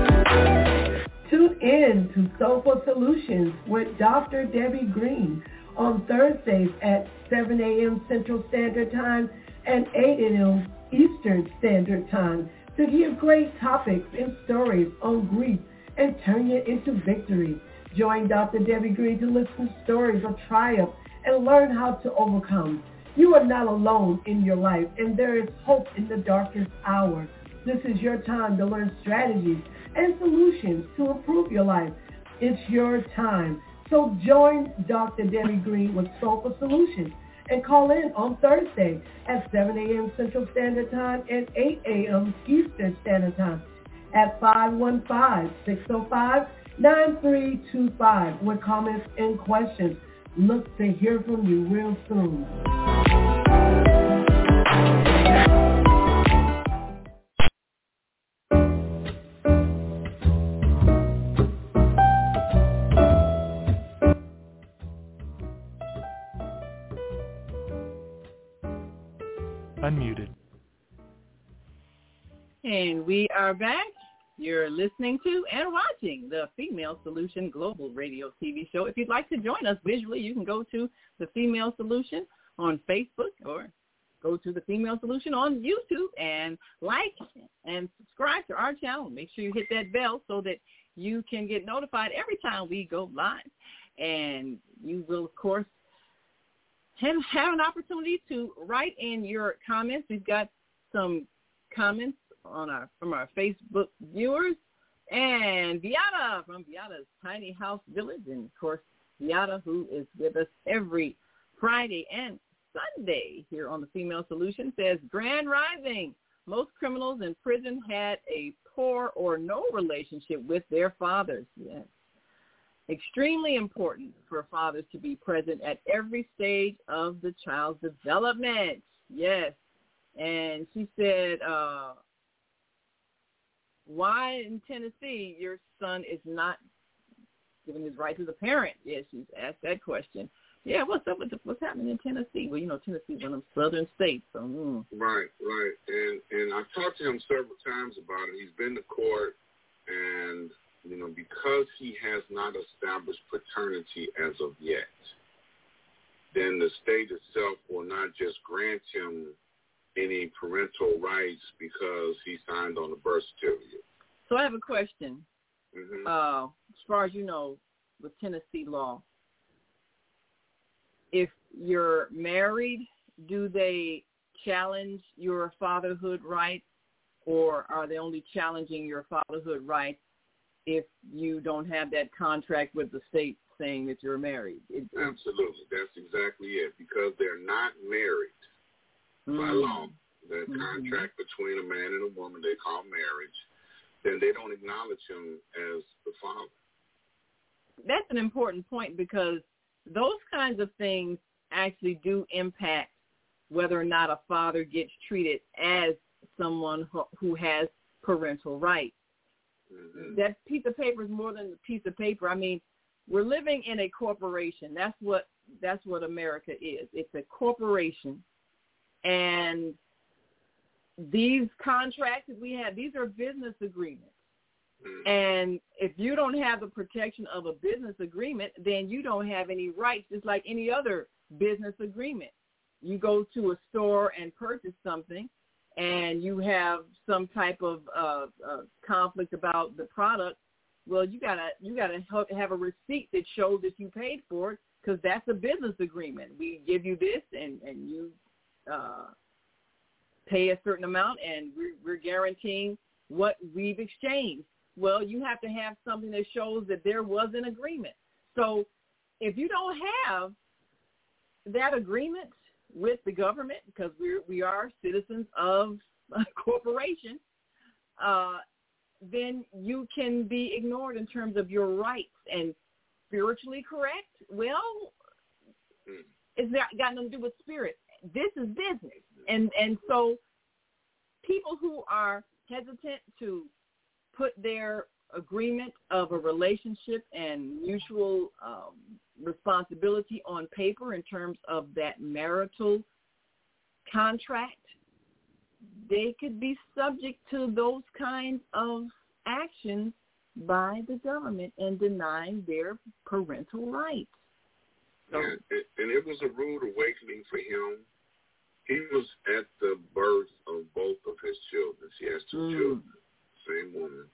Tune in to Soulful Solutions with Dr. Debbie Green on Thursdays at 7 a.m. Central Standard Time and 8 a.m. Eastern Standard Time to hear great topics and stories on grief and turn it into victory. Join Dr. Debbie Green to listen to stories of triumph and learn how to overcome. You are not alone in your life, and there is hope in the darkest hour. This is your time to learn strategies and solutions to improve your life. It's your time. So join Dr. Debbie Green with Soulful Solutions and call in on Thursday at 7 a.m. Central Standard Time and 8 a.m. Eastern Standard Time at 515-605-9325 with comments and questions. Look to hear from you real soon. Unmuted. And we are back. You're listening to and watching the Female Solution Global Radio TV show. If you'd like to join us visually, you can go to the Female Solution on Facebook or go to the Female Solution on YouTube and like and subscribe to our channel. Make sure you hit that bell so that you can get notified every time we go live. And you will, of course, have an opportunity to write in your comments. We've got some comments from our Facebook viewers, and Beata from Beata's Tiny House Village, and of course Beata, who is with us every Friday and Sunday here on the Female Solution, says, Grand Rising. Most criminals in prison had a poor or no relationship with their fathers. Yes. Extremely important for fathers to be present at every stage of the child's development. Yes. And she said, why in Tennessee your son is not giving his right to the parent? Yes, she's asked that question. Yeah, what's up with what's happening in Tennessee? Well, you know, Tennessee's one of them southern states. So, Right. And I've talked to him several times about it. He's been to court, and, you know, because he has not established paternity as of yet, then the state itself will not just grant him any parental rights because he signed on the birth certificate. So I have a question. Mm-hmm. As far as you know, with Tennessee law, if you're married, do they challenge your fatherhood rights, or are they only challenging your fatherhood rights if you don't have that contract with the state saying that you're married? Absolutely. That's exactly it. Because they're not married by law, that contract between a man and a woman they call marriage, then they don't acknowledge him as the father. That's an important point, because those kinds of things actually do impact whether or not a father gets treated as someone who has parental rights. Mm-hmm. That piece of paper is more than a piece of paper. I mean, we're living in a corporation. That's what America is. It's a corporation. And these contracts that we have, these are business agreements. And if you don't have the protection of a business agreement, then you don't have any rights, just like any other business agreement. You go to a store and purchase something, and you have some type of conflict about the product. Well, you gotta have a receipt that shows that you paid for it, because that's a business agreement. We give you this, and you pay a certain amount, and we're guaranteeing what we've exchanged. Well, you have to have something that shows that there was an agreement. So if you don't have that agreement with the government, because we are citizens of a corporation, then you can be ignored in terms of your rights. And spiritually correct, well, it's got nothing to do with spirit. This is business. And so people who are hesitant to put their agreement of a relationship and mutual responsibility on paper in terms of that marital contract, they could be subject to those kinds of actions by the government and denying their parental rights. And it was a rude awakening for him. He was at the birth of both of his children. He has two children, same woman.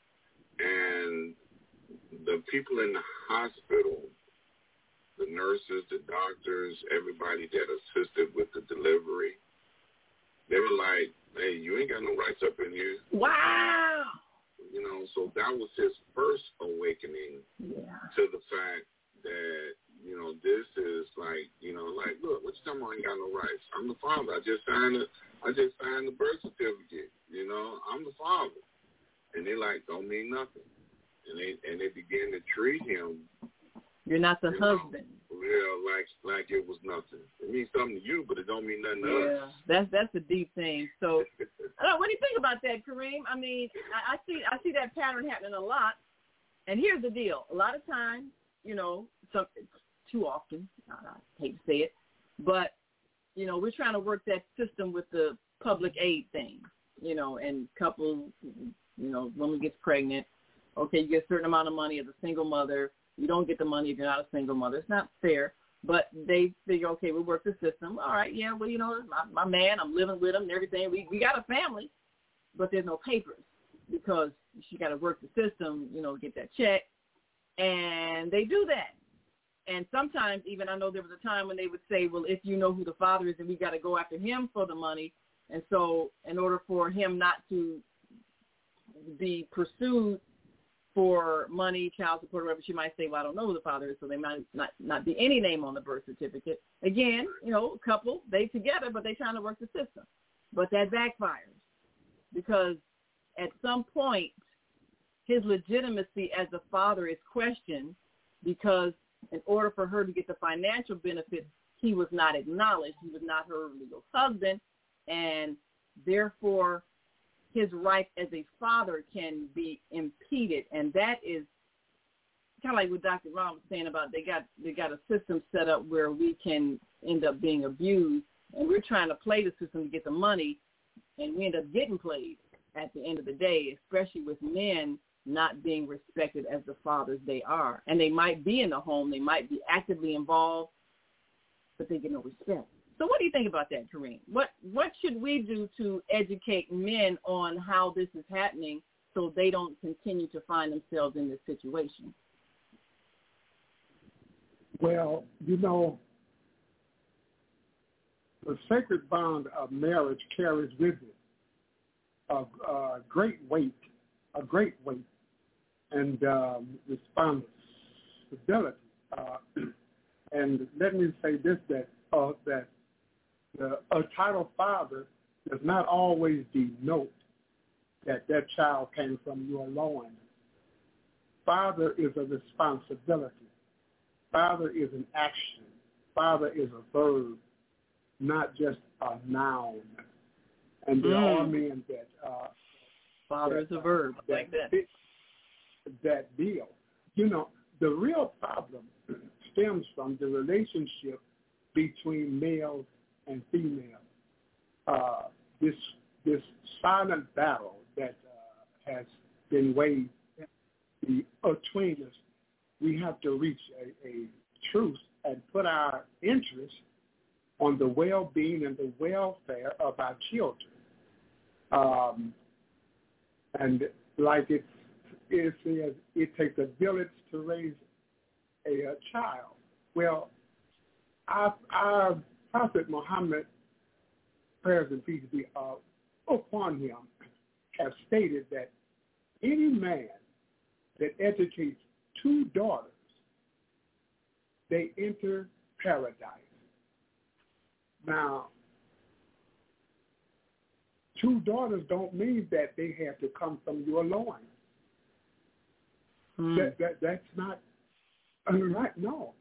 And the people in the hospital, the nurses, the doctors, everybody that assisted with the delivery, they were like, hey, you ain't got no rights up in here. Wow. You know, so that was his first awakening to the fact that, you know, this is like, you know, like, look, what you talking about? I ain't got no rights. I'm the father. I just signed the birth certificate. You know, I'm the father. And they like, don't mean nothing. And they began to treat him. You're not the husband. Like it was nothing. It means something to you, but it don't mean nothing to us. That's a deep thing. So, what do you think about that, Kareem? I mean, I see that pattern happening a lot. And here's the deal: a lot of times, you know, too often, I hate to say it, but you know, we're trying to work that system with the public aid thing, you know, and couples, you know, woman gets pregnant, okay, you get a certain amount of money as a single mother. You don't get the money if you're not a single mother. It's not fair, but they figure, okay, we'll work the system. All right, yeah, well, you know, my man, I'm living with him and everything. We got a family, but there's no papers because she got to work the system, you know, get that check, and they do that. And sometimes even I know there was a time when they would say, well, if you know who the father is, then we got to go after him for the money. And so in order for him not to be pursued for money, child support, whatever, she might say, well, I don't know who the father is, so there might not be any name on the birth certificate. Again, you know, a couple, they together, but they trying to work the system. But that backfires because at some point his legitimacy as a father is questioned because in order for her to get the financial benefits, he was not acknowledged. He was not her legal husband, and therefore his right as a father can be impeded. And that is kind of like what Dr. Ron was saying about they got a system set up where we can end up being abused, and we're trying to play the system to get the money, and we end up getting played at the end of the day, especially with men not being respected as the fathers they are. And they might be in the home, they might be actively involved, but they get no respect. So what do you think about that, Kareem? What should we do to educate men on how this is happening so they don't continue to find themselves in this situation? Well, you know, the sacred bond of marriage carries with it a great weight, and responsibility. And let me say this, that a title father does not always denote that child came from your loin. Father is a responsibility. Father is an action. Father is a verb, not just a noun. And there are men that father is a verb, like that. That deal. You know, the real problem stems from the relationship between males and females. This silent battle that has been waged between us, we have to reach a truce and put our interest on the well-being and the welfare of our children. And like it says, it takes a village to raise a child. Well, our Prophet Muhammad, prayers and peace be upon him, have stated that any man that educates 2 daughters, they enter paradise. Now, 2 daughters don't mean that they have to come from your loin. That's not right. No.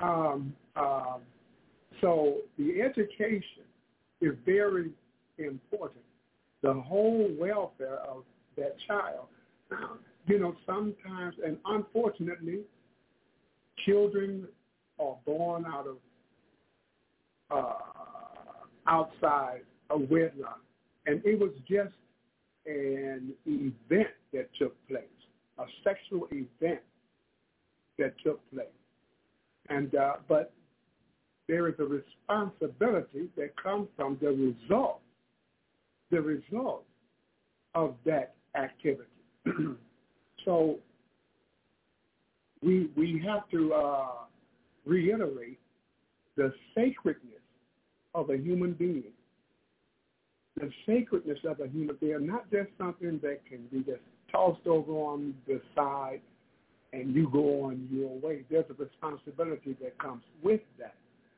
So the education is very important. The whole welfare of that child. Now, you know, sometimes, and unfortunately, children are born out of outside of wedlock, and it was just an event that took place, a sexual event that took place. And but there is a responsibility that comes from the result of that activity. So we have to reiterate the sacredness of a human being. The sacredness of a human being, not just something that can be just tossed over on the side and you go on your way. There's a responsibility that comes with that.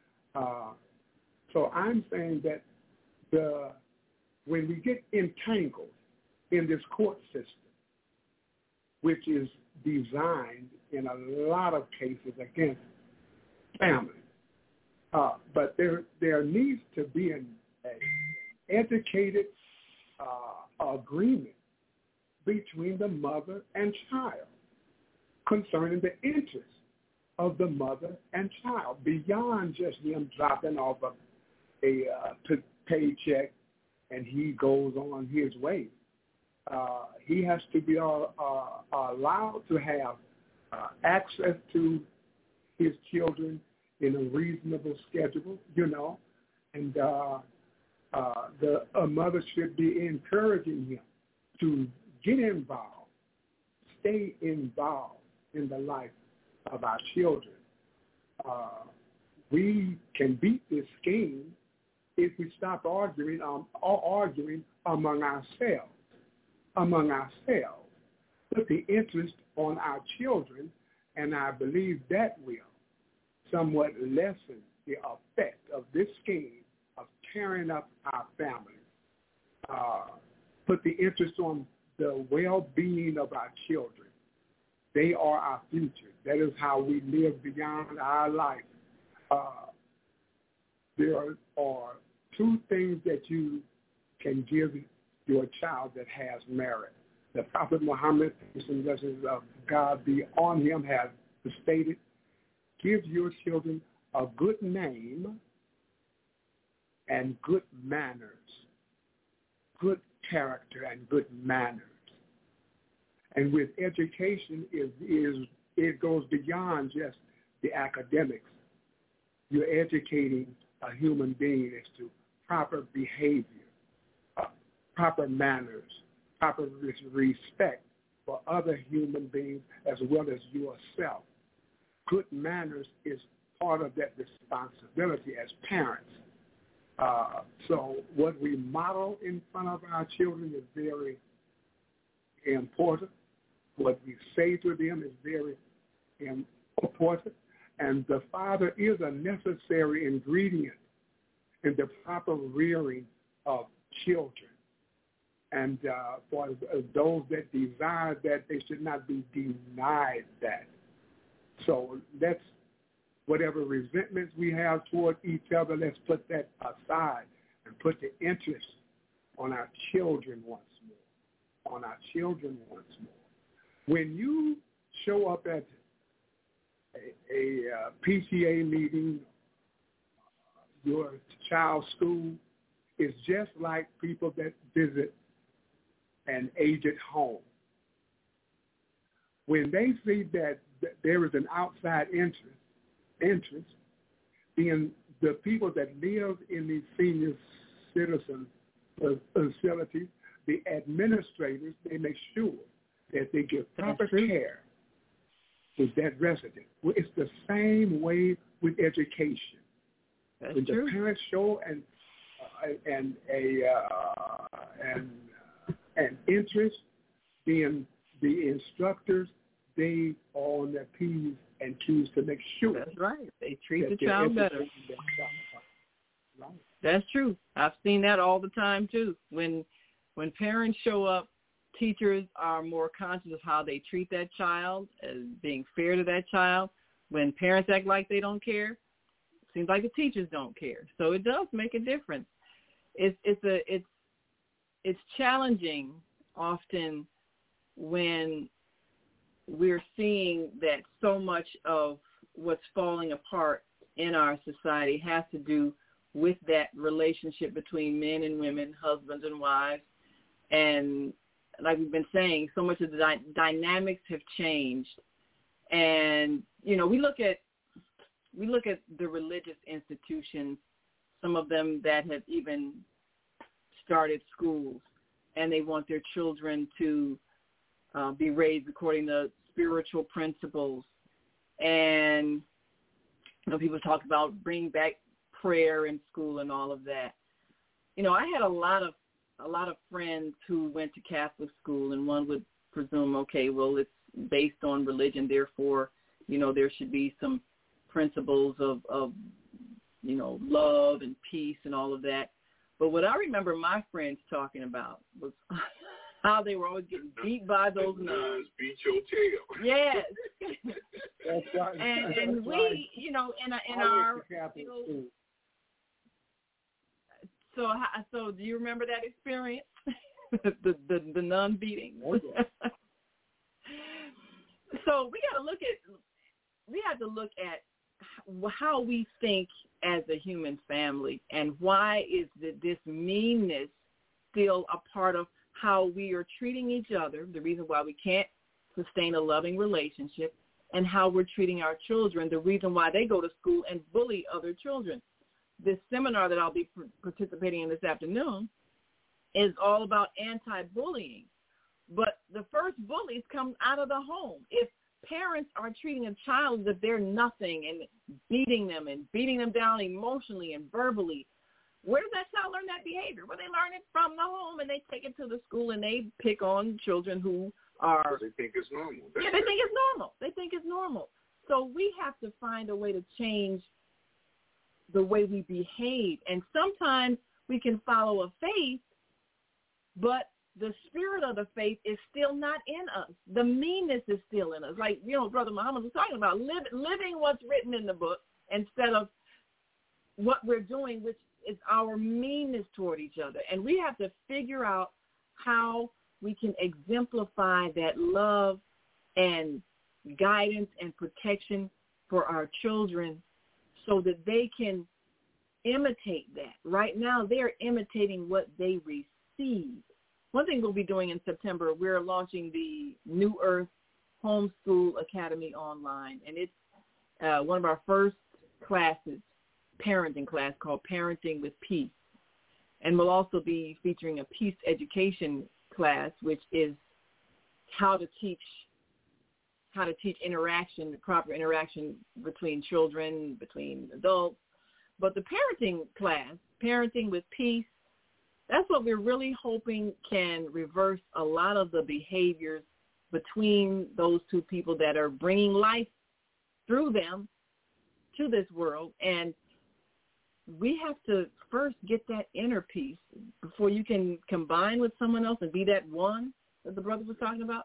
So I'm saying that when we get entangled in this court system, which is designed in a lot of cases against family, but there needs to be an educated agreement between the mother and child concerning the interests of the mother and child, beyond just him dropping off a paycheck and he goes on his way. He has to be allowed to have access to his children in a reasonable schedule, and a mother should be encouraging him to get involved, stay involved in the life of our children. We can beat this scheme if we stop arguing among ourselves, put the interest on our children, and I believe that will somewhat lessen the effect of this scheme of tearing up our families. Put the interest on the well-being of our children. They are our future. That is how we live beyond our life. There are two things that you can give your child that has merit. The Prophet Muhammad, peace and blessings of God be on him, has stated, give your children a good name and good manners, good character and good manners. And with education, it goes beyond just the academics. You're educating a human being as to proper behavior, proper manners, proper respect for other human beings as well as yourself. Good manners is part of that responsibility as parents. So what we model in front of our children is very important. What we say to them is very important. And the father is a necessary ingredient in the proper rearing of children. And for those that desire that, they should not be denied that. So let's, whatever resentments we have toward each other, let's put that aside and put the interest on our children once more, When you show up at a PTA meeting, your child's school is just like people that visit an aged home. When they see that there is an outside entrance, then the people that live in these senior citizen facilities, the administrators, they make sure that they give proper care to that resident. Well, it's the same way with education. That's when true. The parents show an interest, then the instructors, they are on their P's and Q's to make sure. That's right. They treat the child better. Right. That's true. I've seen that all the time too. When parents show up, teachers are more conscious of how they treat that child as being fair to that child. When parents act like they don't care, it seems like the teachers don't care. So it does make a difference. It's challenging often when we're seeing that so much of what's falling apart in our society has to do with that relationship between men and women, husbands and wives. And like we've been saying, so much of the dynamics have changed. And, we look at we look at the religious institutions, some of them that have even started schools, and they want their children to be raised according to spiritual principles. And people talk about bring back prayer in school and all of that. I had a lot of friends who went to Catholic school, and one would presume, okay, well, it's based on religion, therefore, there should be some principles of love and peace and all of that. But what I remember my friends talking about was how they were always getting beat by those nuns. Beat your tail. Yes. That's right. And we, in our, So do you remember that experience? the nun beating. So we have to look at how we think as a human family, and why is this meanness still a part of how we are treating each other, the reason why we can't sustain a loving relationship, and how we're treating our children, the reason why they go to school and bully other children. This seminar that I'll be participating in this afternoon is all about anti-bullying. But the first bullies come out of the home. If parents are treating a child as if they're nothing and beating them down emotionally and verbally, where does that child learn that behavior? Well, they learn it from the home, and they take it to the school, and they pick on children who are... They think it's normal. Yeah, they think it's normal. They think it's normal. So we have to find a way to change the way we behave. And sometimes we can follow a faith, but the spirit of the faith is still not in us. The meanness is still in us. Like, Brother Muhammad was talking about, living what's written in the book instead of what we're doing, which is our meanness toward each other. And we have to figure out how we can exemplify that love and guidance and protection for our children so that they can imitate that. Right now, they're imitating what they receive. One thing we'll be doing in September, we're launching the New Earth Homeschool Academy online, and it's one of our first classes, parenting class called Parenting with Peace. And we'll also be featuring a peace education class, which is how to teach interaction, proper interaction between children, between adults. But the parenting class, Parenting with Peace, that's what we're really hoping can reverse a lot of the behaviors between those two people that are bringing life through them to this world. And we have to first get that inner peace before you can combine with someone else and be that one that the brother was talking about.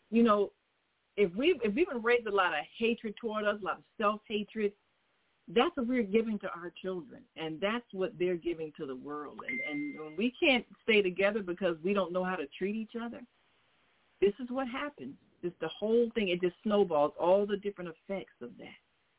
If we've been raised a lot of hatred toward us, a lot of self-hatred, that's what we're giving to our children, and that's what they're giving to the world. And when we can't stay together because we don't know how to treat each other, this is what happens. Just the whole thing, it just snowballs, all the different effects of that.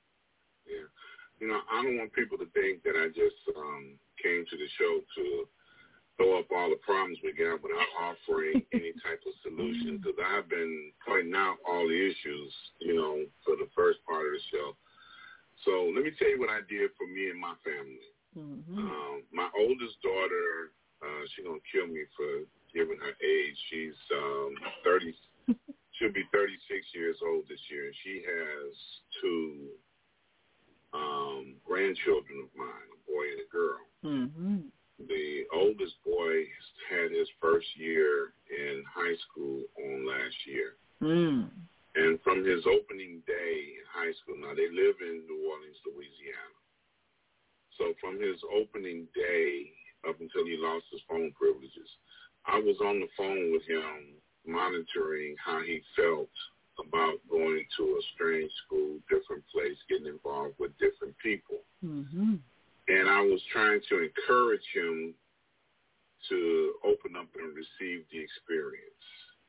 Yeah. I don't want people to think that I just came to the show to throw up all the problems we got without offering any type of solution, because I've been pointing out all the issues, for the first part of the show. So let me tell you what I did for me and my family. Mm-hmm. My oldest daughter, she's going to kill me for giving her age. She's 30. She'll be 36 years old this year. She has two grandchildren of mine, a boy and a girl. Mm-hmm. The oldest boy had his first year in high school on last year. Mm. And from his opening day in high school, now they live in New Orleans, Louisiana. So from his opening day up until he lost his phone privileges, I was on the phone with him monitoring how he felt about going to a strange school, different place, getting involved with different people. Mm-hmm. And I was trying to encourage him to open up and receive the experience.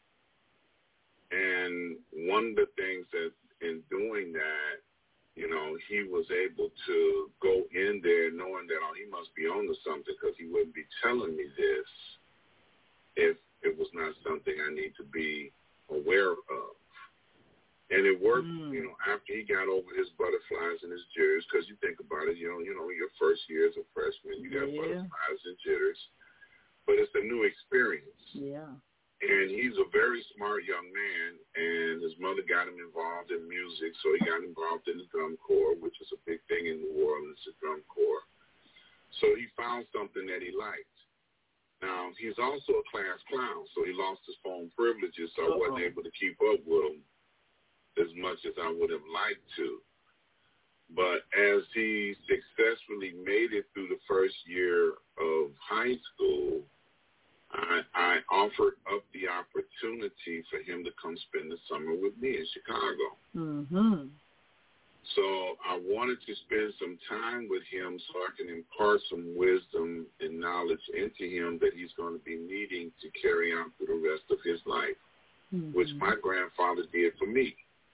And one of the things that in doing that, he was able to go in there knowing that, he must be on to something, because he wouldn't be telling me this if it was not something I need to be aware of. And it worked, after he got over his butterflies and his jitters, because you think about it, your first year as a freshman, you got butterflies and jitters. But it's a new experience. Yeah. And he's a very smart young man, and his mother got him involved in music, so he got involved in the drum corps, which is a big thing in New Orleans, the drum corps. So he found something that he liked. Now, he's also a class clown, so he lost his phone privileges, so I wasn't able to keep up with him as much as I would have liked to. But as he successfully made it through the first year of high school, I offered up the opportunity for him to come spend the summer with me in Chicago. Mm-hmm. So I wanted to spend some time with him so I can impart some wisdom and knowledge into him that he's going to be needing to carry out through the rest of his life, which my grandfather did for me.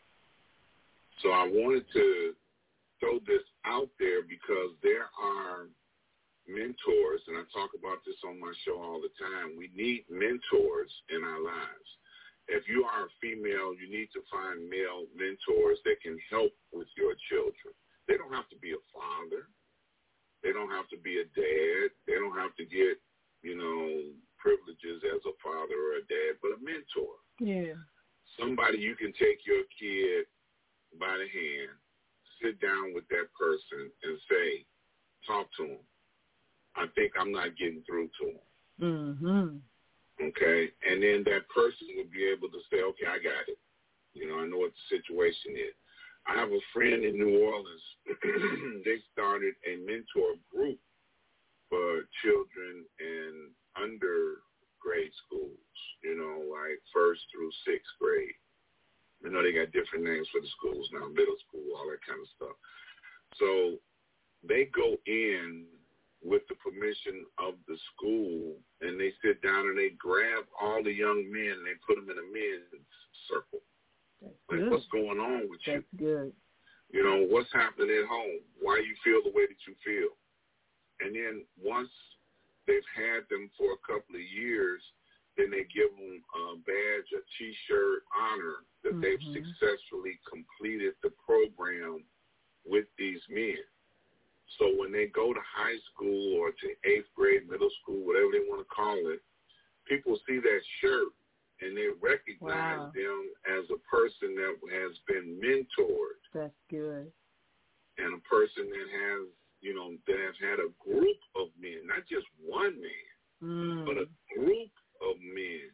So I wanted to throw this out there because there are mentors, and I talk about this on my show all the time. We need mentors in our lives. If you are a female, you need to find male mentors that can help with your children. They don't have to be a father. They don't have to be a dad. They don't have to get, privileges as a father or a dad, but a mentor. Yeah. Somebody you can take your kid by the hand, sit down with that person and say, talk to him. I think I'm not getting through to him. Mm-hmm. Okay? And then that person will be able to say, okay, I got it. I know what the situation is. I have a friend in New Orleans. They started a mentor group for children in undergrade schools, like 1st through 6th grade. They got different names for the schools now, middle school, all that kind of stuff. So they go in with the permission of the school, and they sit down and they grab all the young men and they put them in a men's circle. That's like, good. What's going on with you? That's good. What's happening at home? Why you feel the way that you feel? And then once they've had them for a couple of years, then they give them a badge, a T-shirt honor that they've successfully completed the program with these men. So when they go to high school or to 8th grade, middle school, whatever they want to call it, people see that shirt and they recognize them as a person that has been mentored. That's good. And a person that has, that has had a group of men, not just one man, but a group of men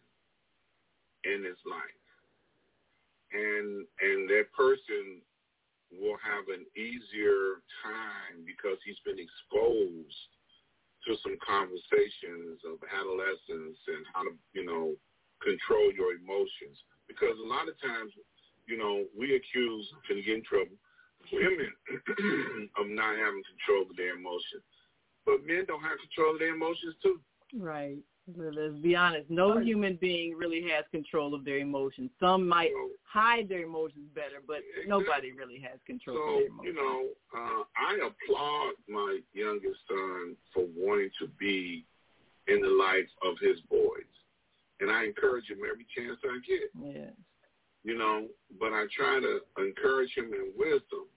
in his life. And that person will have an easier time because he's been exposed to some conversations of adolescence and how to, control your emotions. Because a lot of times, we accuse, can get in trouble, women of not having control of their emotions. But men don't have control of their emotions too. Right. Let's be honest. No human being really has control of their emotions. Some might hide their emotions better, but nobody really has control of their emotions. I applaud my youngest son for wanting to be in the life of his boys. And I encourage him every chance I get. Yes. But I try to encourage him in wisdom.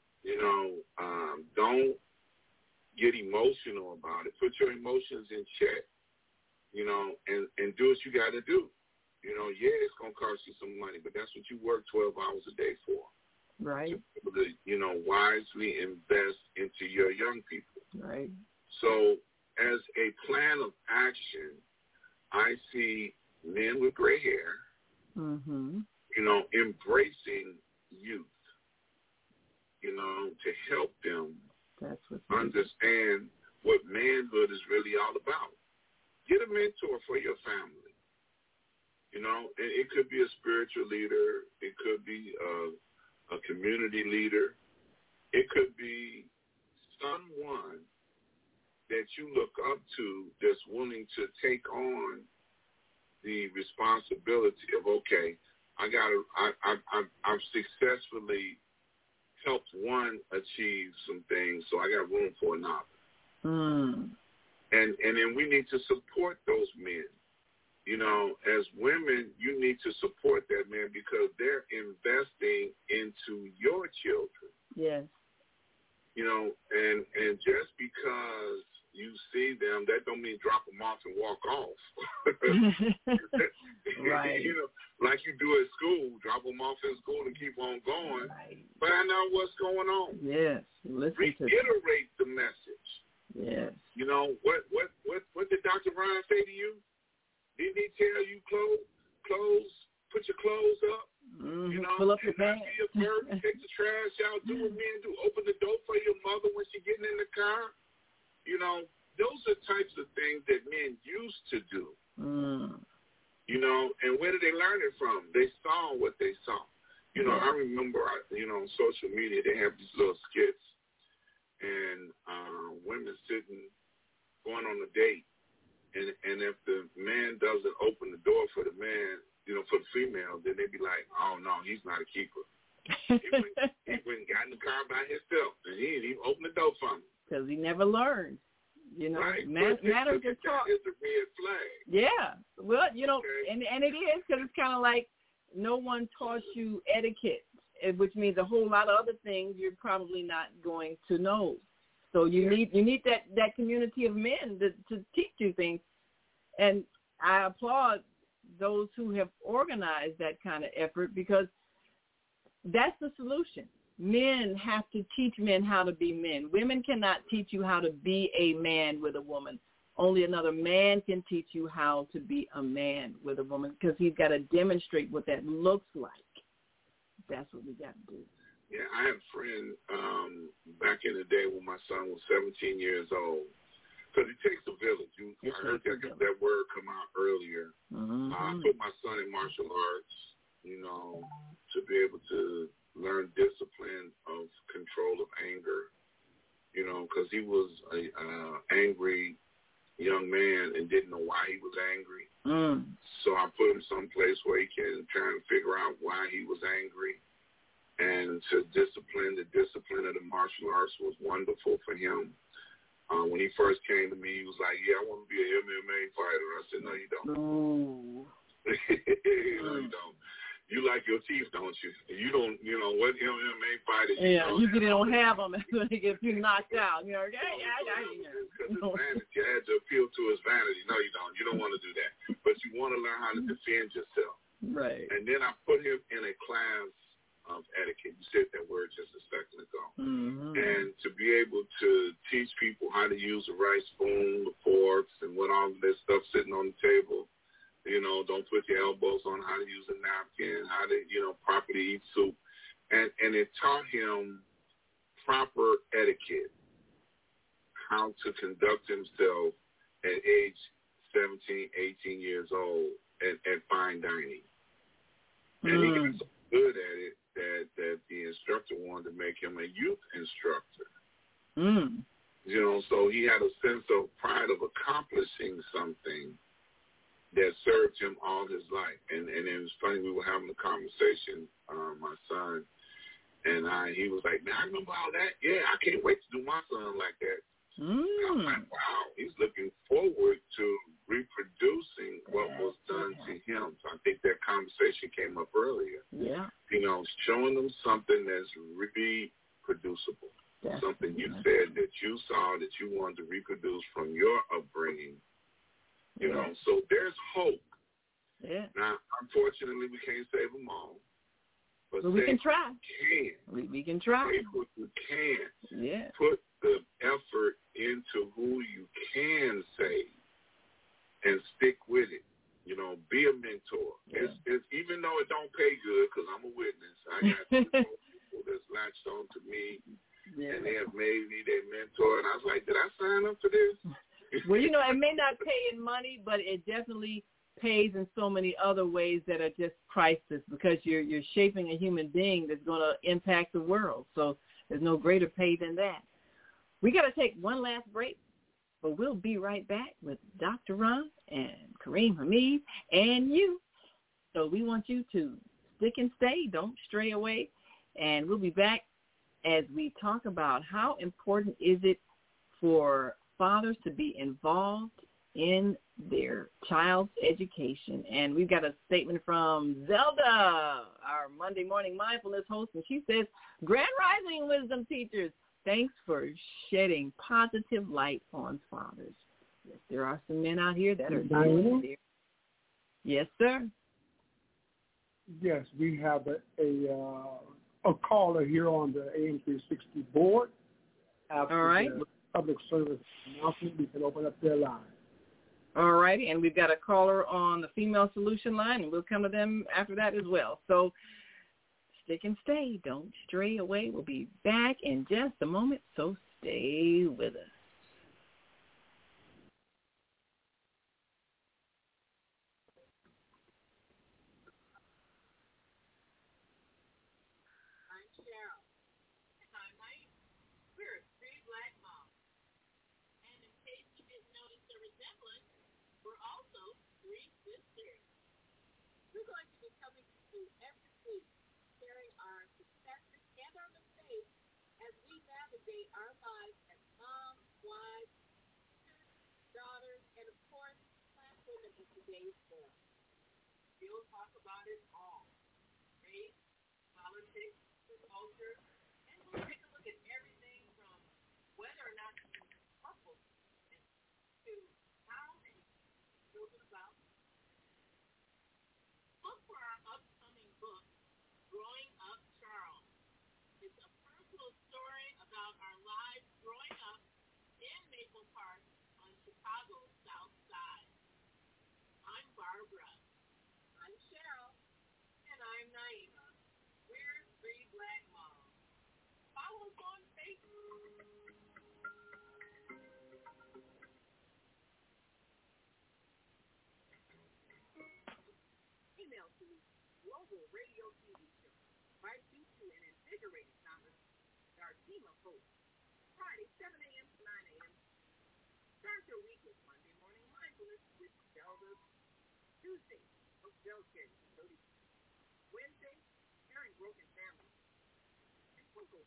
Don't get emotional about it. Put your emotions in check. And do what you got to do. It's going to cost you some money, but that's what you work 12 hours a day for. Right. To be able to, wisely invest into your young people. Right. So as a plan of action, I see men with gray hair, embracing youth, to help them understand what manhood is really all about. Get a mentor for your family. It could be a spiritual leader. It could be a community leader. It could be someone that you look up to that's willing to take on the responsibility of, okay, I've successfully helped one achieve some things, so I got room for another. And then we need to support those men. As women, you need to support that man because they're investing to your children. Yes. You know, and just because you see them, that don't mean drop them off and walk off. Right. You know, like you do at school, drop them off in school and keep on going. Right. Find out what's going on. Yes. Reiterate the message. Yes. You know, what did Dr. Ryan say to you? Didn't he tell you put your clothes up? Mm-hmm. You know, pull up your pants. Be a burden, take the trash out, do what men do, open the door for your mother when she's getting in the car. You know, those are types of things that men used to do. You know, and where did they learn it from? They saw what they saw. You know, I remember, on social media, they have these little skits and women sitting, going on a date. And if the man doesn't open the door for the man, you know, for the female, then they be like, oh, no, he's not a keeper. He went and got in the car by himself, and he didn't even open the door for me. Because he never learned. You know, right. Manners are taught. It's a red flag. Yeah. Well, you know, and it is, because it's kind of like no one taught you etiquette, which means a whole lot of other things you're probably not going to know. So you need that community of men to teach you things. And I applaud those who have organized that kind of effort, because that's the solution. Men have to teach men how to be men. Women cannot teach you how to be a man with a woman. Only another man can teach you how to be a man with a woman, because he's got to demonstrate what that looks like. That's what we got to do. Yeah, I had a friend back in the day when my son was 17 years old, because it takes a village. I heard that word come out earlier. Mm-hmm. I put my son in martial arts, you know, to be able to learn discipline of control of anger, you know, because he was a angry young man and didn't know why he was angry. So I put him someplace where he can try and figure out why he was angry. And to discipline of the martial arts was wonderful for him. When he first came to me, he was like, yeah, I want to be an MMA fighter. I said, no, you don't. No. No, you don't. You like your teeth, don't you? You don't, you know, what MMA fighter you don't have them if you're knocked out. You know, because his vanity, you had to appeal to his vanity. No, you don't. You don't want to do that. But you want to learn how to defend yourself. Right. And then I put him in a class of etiquette. You said that word just a second ago. Mm-hmm. And to be able to teach people how to use the right spoon, the forks, and what all of this stuff sitting on the table. You know, don't put your elbows on, how to use a napkin, how to, you know, properly eat soup. And it taught him proper etiquette, how to conduct himself at age 17, 18 years old at fine dining. And he got so good at it that the instructor wanted to make him a youth instructor. You know, so he had a sense of pride of accomplishing something that served him all his life. And it was funny, we were having a conversation, my son and he was like, man, I remember all that. Yeah, I can't wait to do my son like that. I'm like, wow, he's looking forward to reproducing what was done to him. So I think that conversation came up earlier. Yeah. You know, showing them something that's reproducible. Something you said that you saw that you wanted to reproduce from your upbringing. You know, so there's hope. Yeah. Now, unfortunately, we can't save them all. But we can try. We can try. Save what you can. Yeah. Put the effort into who you can save and stick with it. You know, be a mentor. Yeah. It's even though it don't pay good, because I'm a witness. I got people that's latched on to me, and they have made me their mentor. And I was like, did I sign up for this? Well, you know, it may not pay in money, but it definitely pays in so many other ways that are just priceless, because you're shaping a human being that's going to impact the world. So there's no greater pay than that. We got to take one last break, but we'll be right back with Dr. Ron and Kareem Hamid and you. So we want you to stick and stay. Don't stray away. And we'll be back as we talk about how important is it for fathers to be involved in their child's education. And we've got a statement from Zelda, our Monday morning mindfulness host, and she says, Grand Rising Wisdom Teachers, thanks for shedding positive light on fathers. Yes, there are some men out here that are doing there. Yes, sir. Yes, we have a caller here on the AM 360 board. After the public service announcement, we can open up their line. All righty, and we've got a caller on the Female Solution line, and we'll come to them after that as well. So stick and stay. Don't stray away. We'll be back in just a moment, so stay with us. Our lives as moms, wives, daughters, and of course, class women in today's world. We'll talk about it all. Race, politics, culture, and we'll take a look at everything from whether or not to use couples to how many children about. Look for our upcoming book, Growing Up Charles. It's a personal story about our lives growing up in Maple Park on Chicago's South Side. I'm Barbara. I'm Cheryl. And I'm Naima. We're Three Black Moms. Follow us on Facebook. Email to Global Radio TV Show. Invite you to an invigorating conversation. Our team of hosts, Friday, 7 a.m. to 9 a.m. Start your week with Monday morning mindfulness with Zelda. Tuesday, host Zelda Carey, Wednesday, sharing broken families. And Coco.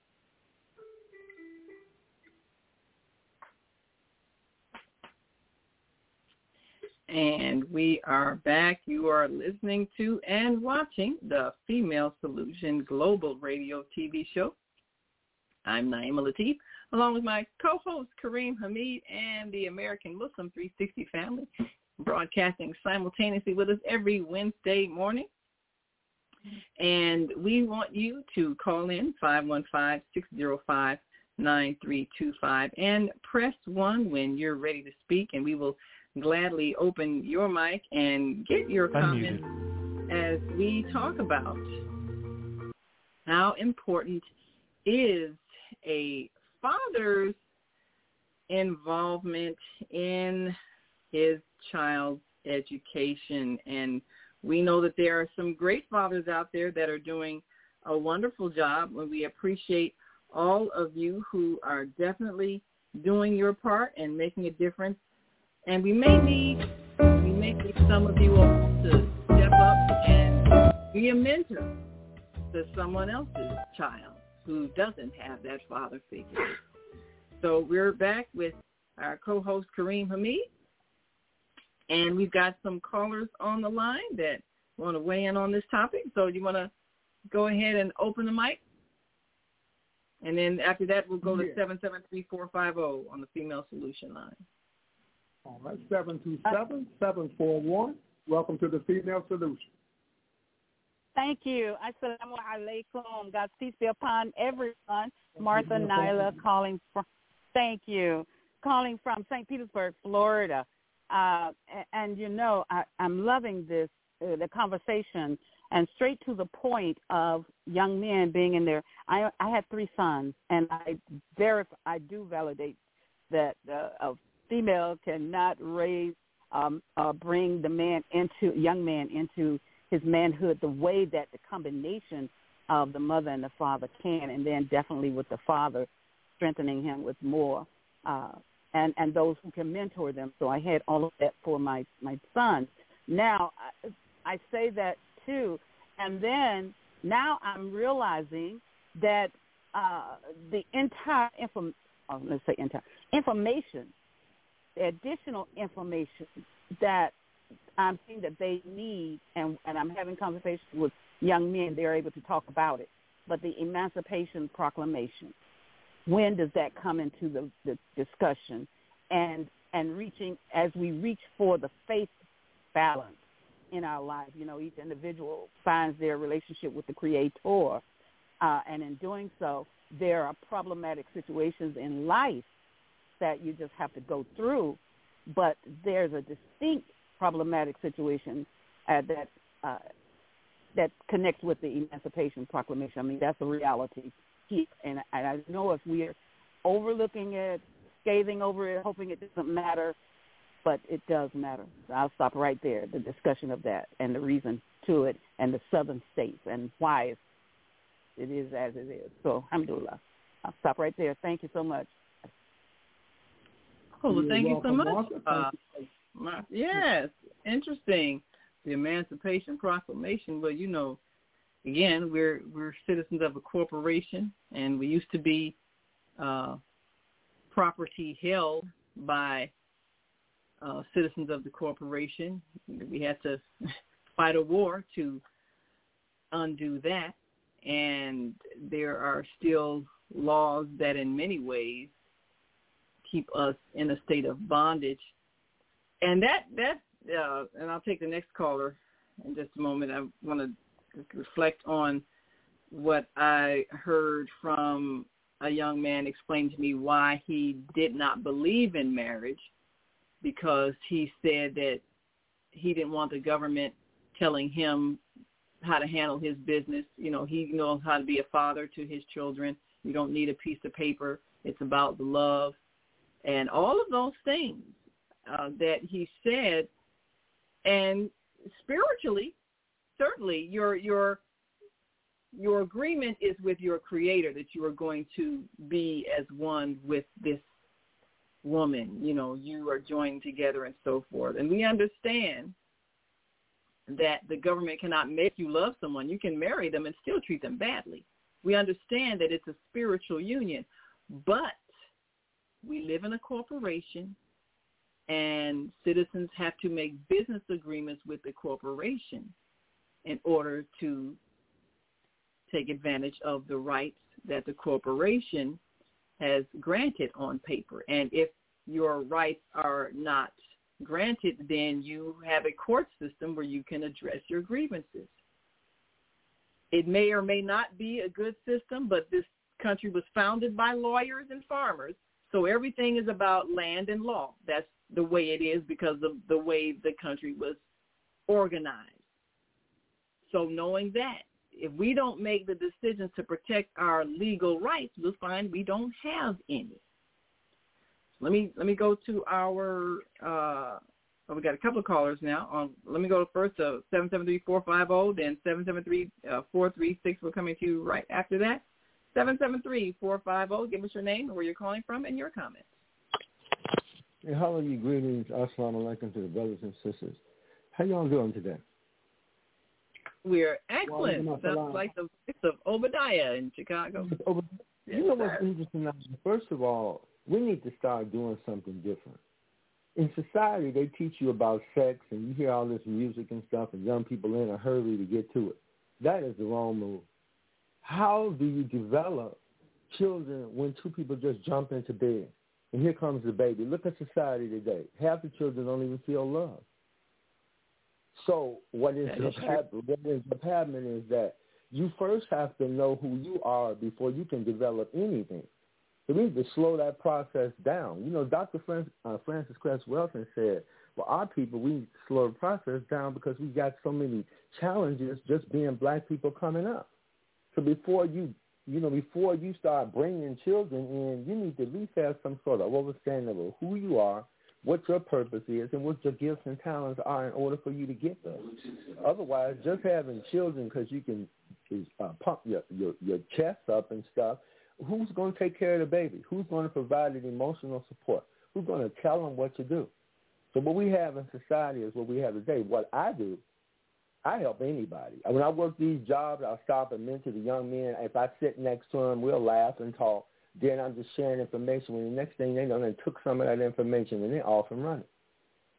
And we are back. You are listening to and watching the Female Solution Global Radio TV show. I'm Naima Latif, along with my co-host Kareem Hamid and the American Muslim 360 family, broadcasting simultaneously with us every Wednesday morning. And we want you to call in 515-605-9325 and press 1 when you're ready to speak, and we will gladly open your mic and get your comments as we talk about how important is a father's involvement in his child's education. And we know that there are some great fathers out there that are doing a wonderful job, and we appreciate all of you who are definitely doing your part and making a difference. And we may need some of you all to step up and be a mentor to someone else's child who doesn't have that father figure. So we're back with our co-host Kareem Hamid, and we've got some callers on the line that want to weigh in on this topic. So you want to go ahead and open the mic? And then after that, we'll go to 773-450 on the Female Solution line. All right, 727-741. Welcome to the Female Solution. Thank you. Assalamu alaikum. God's peace be upon everyone. Martha Nyla calling from, thank you, calling from St. Petersburg, Florida. And you know, I'm loving this, the conversation, and straight to the point of young men being in there. I had 3 sons, and I do validate that a female cannot raise, bring the young man into his manhood the way that the combination of the mother and the father can, and then definitely with the father strengthening him with more, and those who can mentor them. So I had all of that for my sons. Now, I say that too, and then now I'm realizing that the entire information, the additional information that I'm seeing that they need, and I'm having conversations with young men, they're able to talk about it. But the Emancipation Proclamation, when does that come into the discussion? And reaching, as we reach for the faith balance in our life, each individual finds their relationship with the Creator. And in doing so, there are problematic situations in life that you just have to go through. But there's a distinct problematic situation that connects with the Emancipation Proclamation. I mean, that's a reality here. And I know if we're overlooking it, scathing over it, hoping it doesn't matter, but it does matter. So I'll stop right there, the discussion of that and the reason to it and the southern states and why it is as it is. So, alhamdulillah. I'll stop right there. Thank you so much. Oh, well, thank you so much. Yes, interesting. The Emancipation Proclamation, but again, we're citizens of a corporation, and we used to be property held by citizens of the corporation. We had to fight a war to undo that, and there are still laws that in many ways keep us in a state of bondage. And and I'll take the next caller in just a moment. I want to reflect on what I heard from a young man explain to me why he did not believe in marriage, because he said that he didn't want the government telling him how to handle his business. He knows how to be a father to his children. You don't need a piece of paper. It's about the love and all of those things that he said. And spiritually, certainly, your agreement is with your Creator that you are going to be as one with this woman. You are joined together and so forth. And we understand that the government cannot make you love someone. You can marry them and still treat them badly. We understand that it's a spiritual union, but we live in a corporation, and citizens have to make business agreements with the corporation in order to take advantage of the rights that the corporation has granted on paper. And if your rights are not granted, then you have a court system where you can address your grievances. It may or may not be a good system, but this country was founded by lawyers and farmers, so everything is about land and law. That's the way it is because of the way the country was organized. So knowing that, if we don't make the decisions to protect our legal rights, we'll find we don't have any. Let me go to our we got a couple of callers now. Let me go first to 773-450, then 773-436. We're coming to you right after that. 773-450. Give us your name and where you're calling from and your comments. Hey, how are you? Greetings. Assalamu alaikum to the brothers and sisters. How y'all doing today? We're excellent. Sounds like the voice of Obadiah in Chicago. You know what's interesting now? First of all, we need to start doing something different. In society, they teach you about sex, and you hear all this music and stuff, and young people in a hurry to get to it. That is the wrong move. How do you develop children when two people just jump into bed, and here comes the baby? Look at society today. Half the children don't even feel love. So what ends up happening is that you first have to know who you are before you can develop anything. So we need to slow that process down. Dr. Francis Cress Welsing said, well, our people, we need to slow the process down because we got so many challenges just being black people coming up. So before you start bringing children in, you need to at least have some sort of understanding of who you are, what your purpose is, and what your gifts and talents are in order for you to get there. Otherwise, just having children because you can pump your chest up and stuff, who's going to take care of the baby? Who's going to provide the emotional support? Who's going to tell them what to do? So what we have in society is what we have today. What I do, I help anybody. When I work these jobs, I'll stop and mentor the young men. If I sit next to them, we'll laugh and talk. Then I'm just sharing information. When the next thing they know, they took some of that information and they're off and running.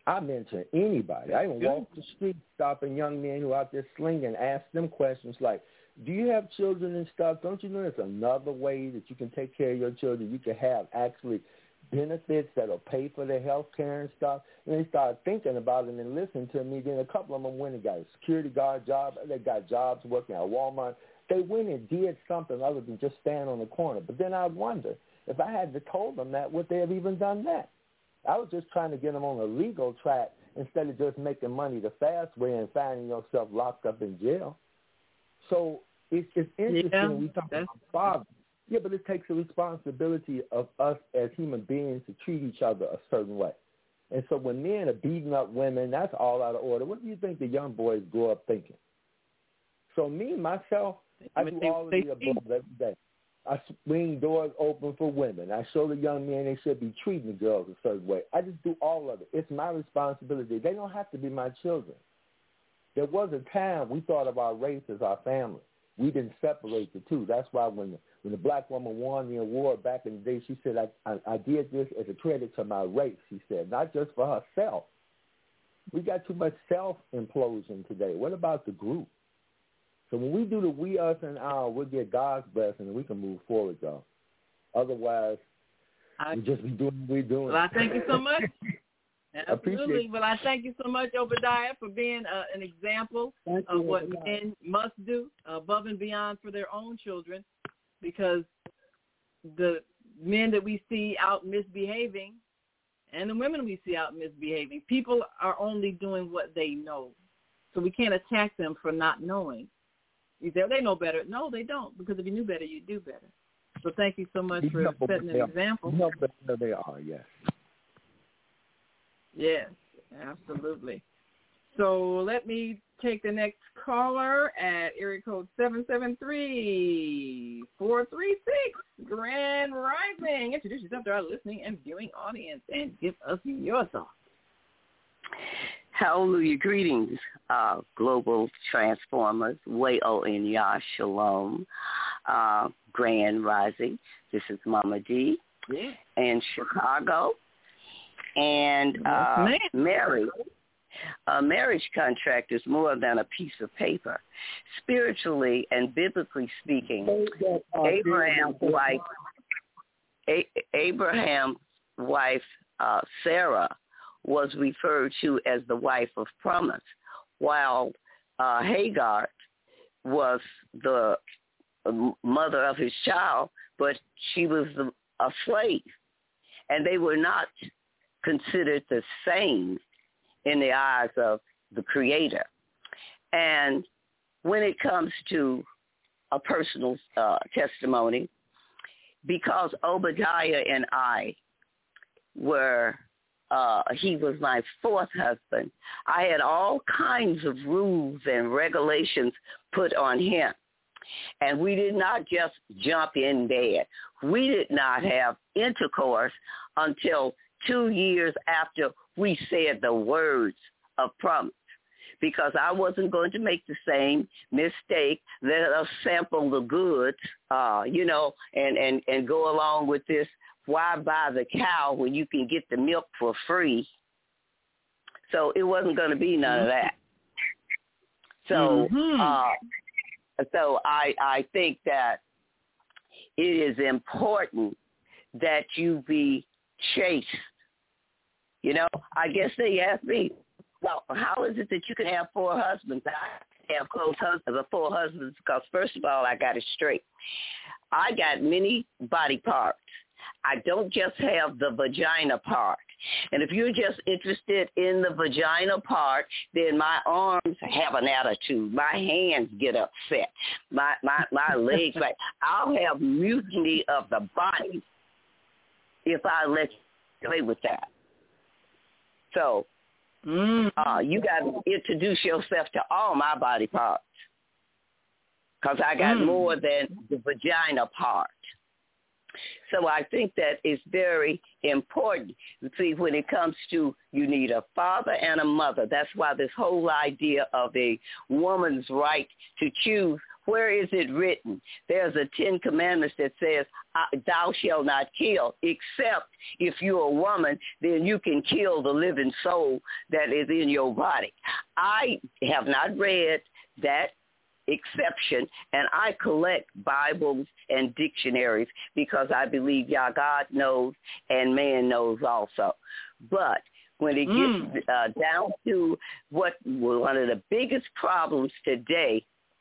I mentor anybody. I even walk the street stopping young men who are out there slinging, ask them questions like, do you have children and stuff? Don't you know there's another way that you can take care of your children? You can have actually benefits that will pay for their health care and stuff. And they started thinking about it and listening to me. Then a couple of them went and got a security guard job. They got jobs working at Walmart. They went and did something other than just stand on the corner. But then I wonder, if I had told them that, would they have even done that? I was just trying to get them on a legal track instead of just making money the fast way and finding yourself locked up in jail. So it's interesting when we talk about fathers. Yeah, but it takes a responsibility of us as human beings to treat each other a certain way. And so when men are beating up women, that's all out of order. What do you think the young boys grow up thinking? So me, myself, I do all of the above every day. I swing doors open for women. I show the young men they should be treating the girls a certain way. I just do all of it. It's my responsibility. They don't have to be my children. There was a time we thought of our race as our family. We didn't separate the two. That's why when the black woman won the award back in the day, she said, I did this as a credit to my race, she said, not just for herself. We got too much self-implosion today. What about the group? So when we do the we, us, and our, we'll get God's blessing and we can move forward, y'all. Otherwise, we'll just be doing what we're doing. Well, I thank you so much. Absolutely. Well, I thank you so much, Obadiah, for being an example of what men must do above and beyond for their own children, because the men that we see out misbehaving and the women we see out misbehaving, people are only doing what they know. So we can't attack them for not knowing. You say, they know better. No, they don't, because if you knew better, you'd do better. So thank you so much for setting an example. You know better they are, yes. Yes, absolutely. So let me take the next caller at area code 773-436, Grand Rising. Introduce yourself to our listening and viewing audience and give us your thoughts. Hallelujah. Greetings, Global Transformers, Way-O-N Yah Shalom, Grand Rising. This is Mama D in Chicago. And marriage, a marriage contract is more than a piece of paper. Spiritually and biblically speaking, Abraham's wife, Sarah, was referred to as the wife of promise, while Hagar was the mother of his child, but she was a slave. And they were not considered the same in the eyes of the Creator. And when it comes to a personal testimony, because Obadiah and I were, he was my fourth husband, I had all kinds of rules and regulations put on him. And we did not just jump in bed. We did not have intercourse until 2 years after we said the words of promise, because I wasn't going to make the same mistake. Let us sample the goods, and go along with this. Why buy the cow when you can get the milk for free? So it wasn't going to be none of that. So, so I think that it is important that you be chaste. You know, I guess they asked me, well, how is it that you can have four husbands? I have close husbands, 4 husbands, because first of all, I got it straight. I got many body parts. I don't just have the vagina part. And if you're just interested in the vagina part, then my arms have an attitude. My hands get upset. My legs, I'll have mutiny of the body if I let you play with that. So you got to introduce yourself to all my body parts, because I got more than the vagina part. So I think that it's very important. See, when it comes to, you need a father and a mother. That's why this whole idea of a woman's right to choose Where is it written? There's a 10 Commandments that says, thou shalt not kill, except if you're a woman, then you can kill the living soul that is in your body. I have not read that exception, and I collect Bibles and dictionaries because I believe God knows and man knows also. But when it gets down to what one of the biggest problems today,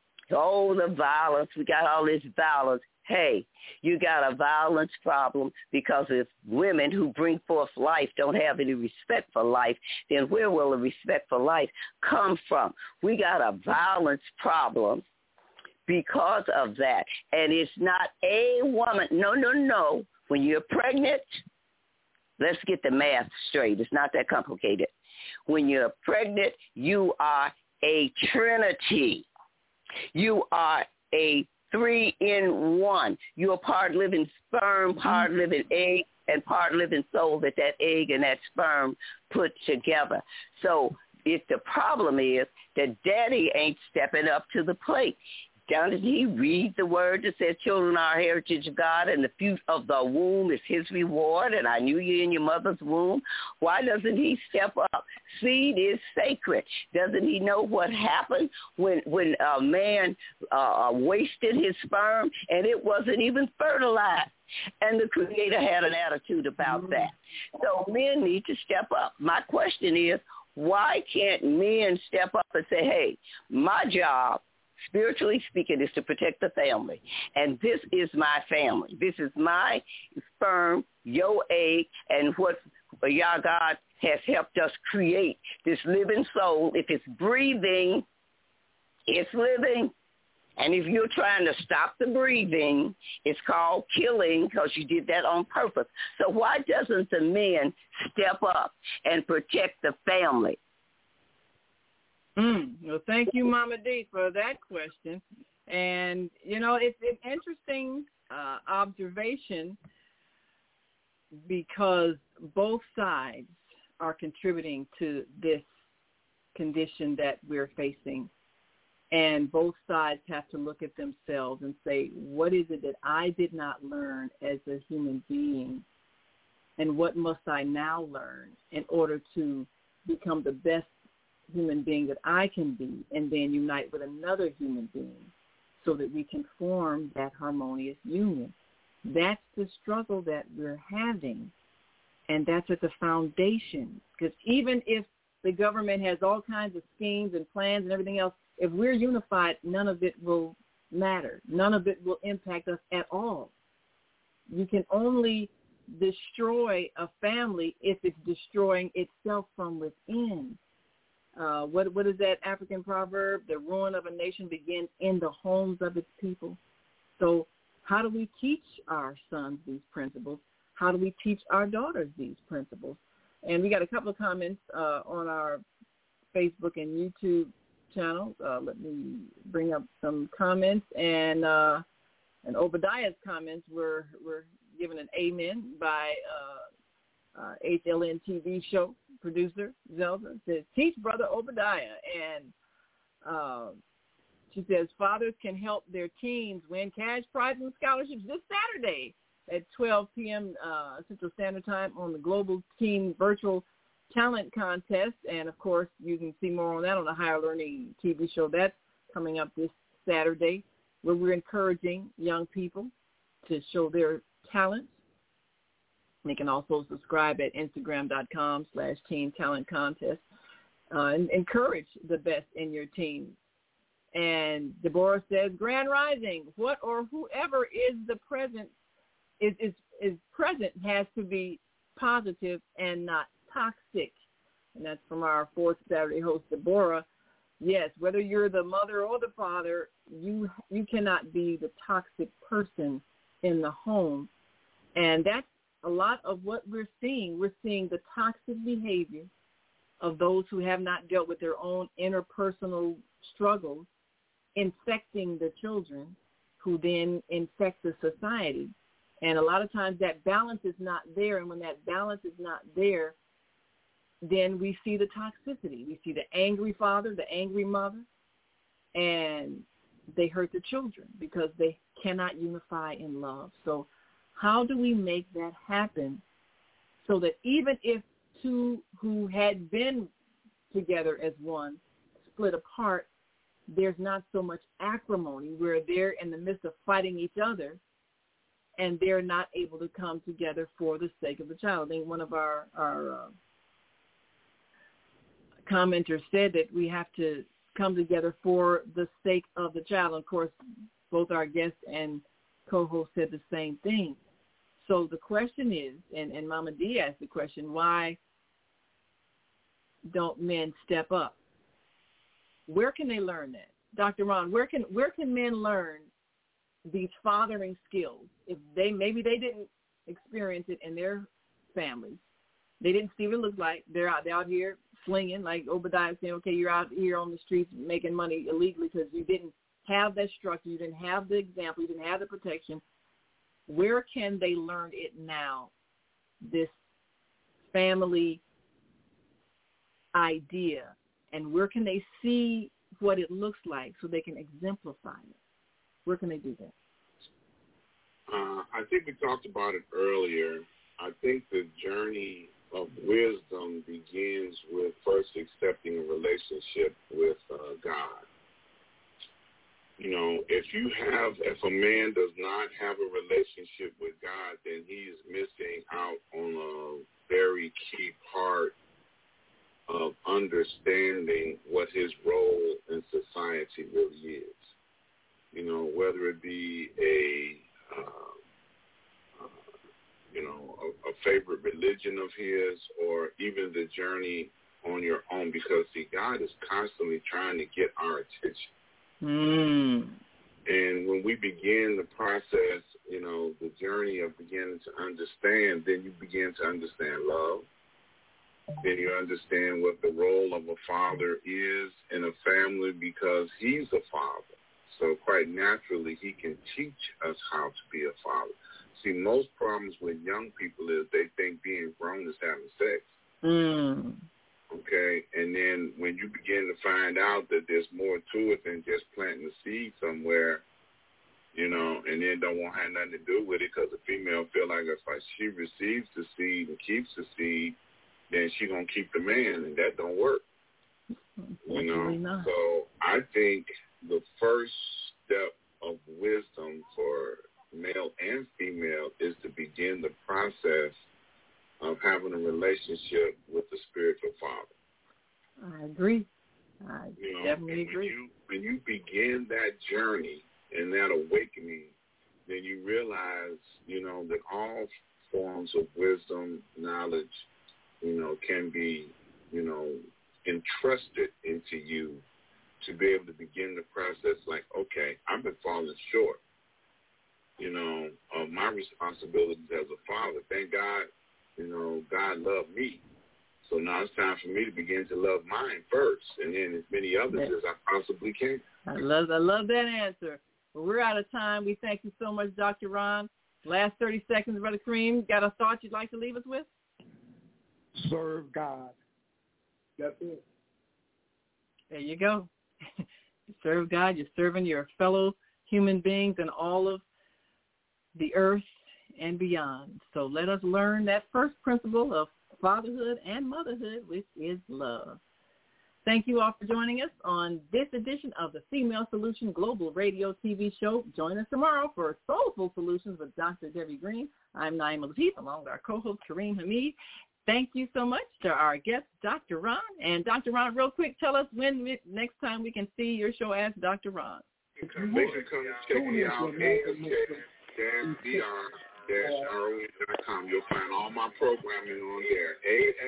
the violence, we got all this violence. Hey, you got a violence problem because if women who bring forth life don't have any respect for life, then where will the respect for life come from? We got a violence problem because of that. And it's not a woman. No. When you're pregnant, let's get the math straight. It's not that complicated. When you're pregnant, you are a trinity. You are a 3-in-1. You're a part living sperm, part living egg, and part living soul that egg and that sperm put together. So if the problem is that daddy ain't stepping up to the plate, doesn't he read the word that says children are a heritage of God and the fruit of the womb is his reward, and I knew you in your mother's womb? Why doesn't he step up? Seed is sacred. Doesn't he know what happened when a man wasted his sperm and it wasn't even fertilized? And the Creator had an attitude about that. So men need to step up. My question is, why can't men step up and say, hey, my job, spiritually speaking, is to protect the family. And this is my family. This is my sperm, your egg, and what Yah God has helped us create. This living soul, if it's breathing, it's living. And if you're trying to stop the breathing, it's called killing because you did that on purpose. So why doesn't the men step up and protect the family? Well, thank you, Mama D, for that question. And, it's an interesting observation because both sides are contributing to this condition that we're facing. And both sides have to look at themselves and say, what is it that I did not learn as a human being? And what must I now learn in order to become the best human being that I can be, and then unite with another human being so that we can form that harmonious union? That's the struggle that we're having, and that's at the foundation. Because even if the government has all kinds of schemes and plans and everything else, if we're unified, none of it will matter. None of it will impact us at all. You can only destroy a family if it's destroying itself from within. What is that African proverb? The ruin of a nation begins in the homes of its people. So how do we teach our sons these principles? How do we teach our daughters these principles? And we got a couple of comments on our Facebook and YouTube channel. Let me bring up some comments. And Obadiah's comments were given an amen by HLN TV show producer Zelda. Says, teach Brother Obadiah. And she says, fathers can help their teens win cash prizes and scholarships this Saturday at 12 p.m. Central Standard Time on the Global Teen Virtual Talent Contest. And, of course, you can see more on that on the Higher Learning TV show. That's coming up this Saturday, where we're encouraging young people to show their talents. They can also subscribe at Instagram.com/Teen Talent Contest and encourage the best in your team. And Deborah says, Grand Rising, what or whoever is the present is present has to be positive and not toxic. And that's from our fourth Saturday host, Deborah. Yes, whether you're the mother or the father, you cannot be the toxic person in the home. And that's a lot of what we're seeing. We're seeing the toxic behavior of those who have not dealt with their own interpersonal struggles infecting the children, who then infect the society. And a lot of times that balance is not there. And when that balance is not there, then we see the toxicity. We see the angry father, the angry mother. And they hurt the children because they cannot unify in love. So how do we make that happen so that even if two who had been together as one split apart, there's not so much acrimony where they're in the midst of fighting each other and they're not able to come together for the sake of the child? I think one of our commenters said that we have to come together for the sake of the child. And of course, both our guests and co-host said the same thing. So the question is, and Mama D asked the question, why don't men step up? Where can they learn that? Dr. Ron, where can men learn these fathering skills? If maybe they didn't experience it in their families. They didn't see what it looked like. They're out here slinging, like Obadiah saying, okay, you're out here on the streets making money illegally because you didn't have that structure, you didn't have the example, you didn't have the protection. Where can they learn it now, this family idea, and where can they see what it looks like so they can exemplify it? Where can they do that? I think we talked about it earlier. I think the journey of wisdom begins with first accepting a relationship with God. You know, if a man does not have a relationship with God, then he is missing out on a very key part of understanding what his role in society really is. You know, whether it be a favorite religion of his, or even the journey on your own, because see, God is constantly trying to get our attention. And when we begin the process, you know, the journey of beginning to understand, then you begin to understand love. Then you understand what the role of a father is in a family, because he's a father. So quite naturally, he can teach us how to be a father. See, most problems with young people is they think being grown is having sex. Okay? And then when you begin to find out that there's more to it than just planting a seed somewhere, you know, and then don't want to have nothing to do with it, because the female feel like if she receives the seed and keeps the seed, then she going to keep the man, and that don't work. You know? So I think the first step of wisdom for male and female is to begin the process of having a relationship with the spiritual father. I agree. I definitely agree. When you begin that journey and that awakening, then you realize, you know, that all forms of wisdom, knowledge, you know, can be, you know, entrusted into you to be able to begin the process like, okay, I've been falling short, you know, of my responsibilities as a father. Thank God, you know, God loved me. So now it's time for me to begin to love mine first, and then as many others as I possibly can. I love that answer. Well, we're out of time. We thank you so much, Dr. Ron. Last 30 seconds, Brother Kareem. Got a thought you'd like to leave us with? Serve God. That's it. There you go. You serve God. You're serving your fellow human beings and all of the earth and beyond. So let us learn that first principle of fatherhood and motherhood, which is love. Thank you all for joining us on this edition of the Female Solution Global Radio TV show. Join us tomorrow for Soulful Solutions with Dr. Debbie Green. I'm Naima Latif, along with our co-host Kareem Hamid. Thank you so much to our guest, Dr. Ron. And Dr. Ron, real quick, tell us when next time we can see your show as Dr. Ron. They can come check me out, ASK-DR-ROE.com. You'll find all my programming on there,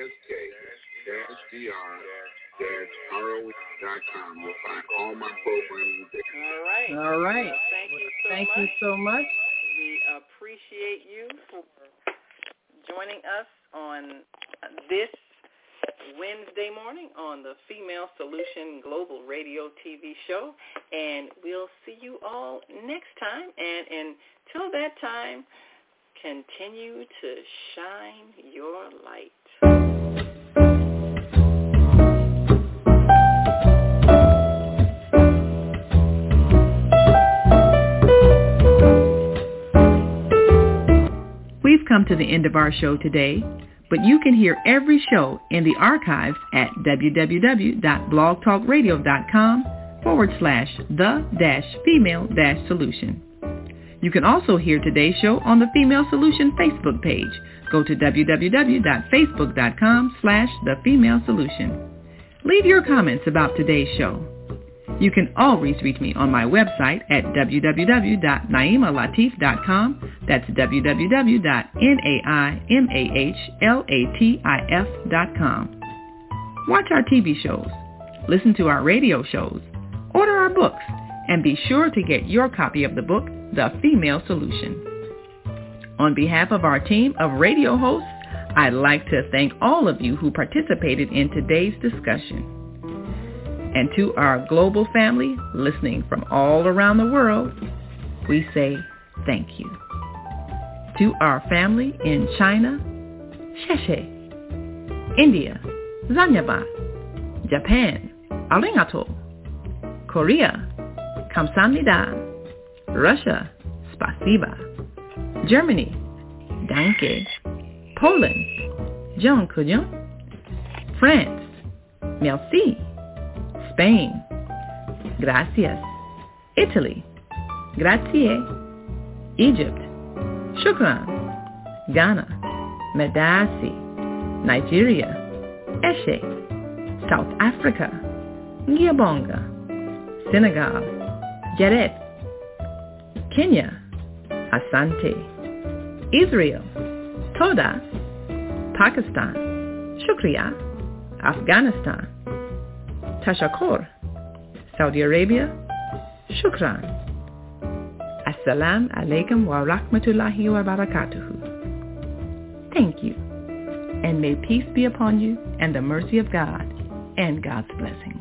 ASK-DR-ROE.com. You'll find all my programming there. All right. Thank you so much. We appreciate you for joining us on this Wednesday morning on the Female Solution Global Radio TV show. And we'll see you all next time. And until that time, continue to shine your light. to the end of our show today, but you can hear every show in the archives at www.blogtalkradio.com/the-female-solution. You can also hear today's show on the Female Solution Facebook page. Go to www.facebook.com/thefemalesolution. Leave your comments about today's show. You can always reach me on my website at www.naimalatif.com. That's www.naimalatif.com. Watch our TV shows, listen to our radio shows, order our books, and be sure to get your copy of the book, The Female Solution. On behalf of our team of radio hosts, I'd like to thank all of you who participated in today's discussion. And to our global family listening from all around the world, we say thank you. To our family in China, Sheshe, India, Zanyaba, Japan, Arigato, Korea, Kamsahamnida, Russia, Spasiba, Germany, Danke, Poland, Jean Couillon, France, Merci, Spain, Gracias, Italy, Grazie, Egypt, Shukran, Ghana, Medasi, Nigeria, Eshe, South Africa, Ngiyabonga, Senegal, Jaret, Kenya, Asante, Israel, Toda, Pakistan, Shukriya, Afghanistan, Tashakkur, Saudi Arabia, Shukran. Assalamu alaikum wa rahmatullahi wa barakatuhu. Thank you, and may peace be upon you and the mercy of God and God's blessings.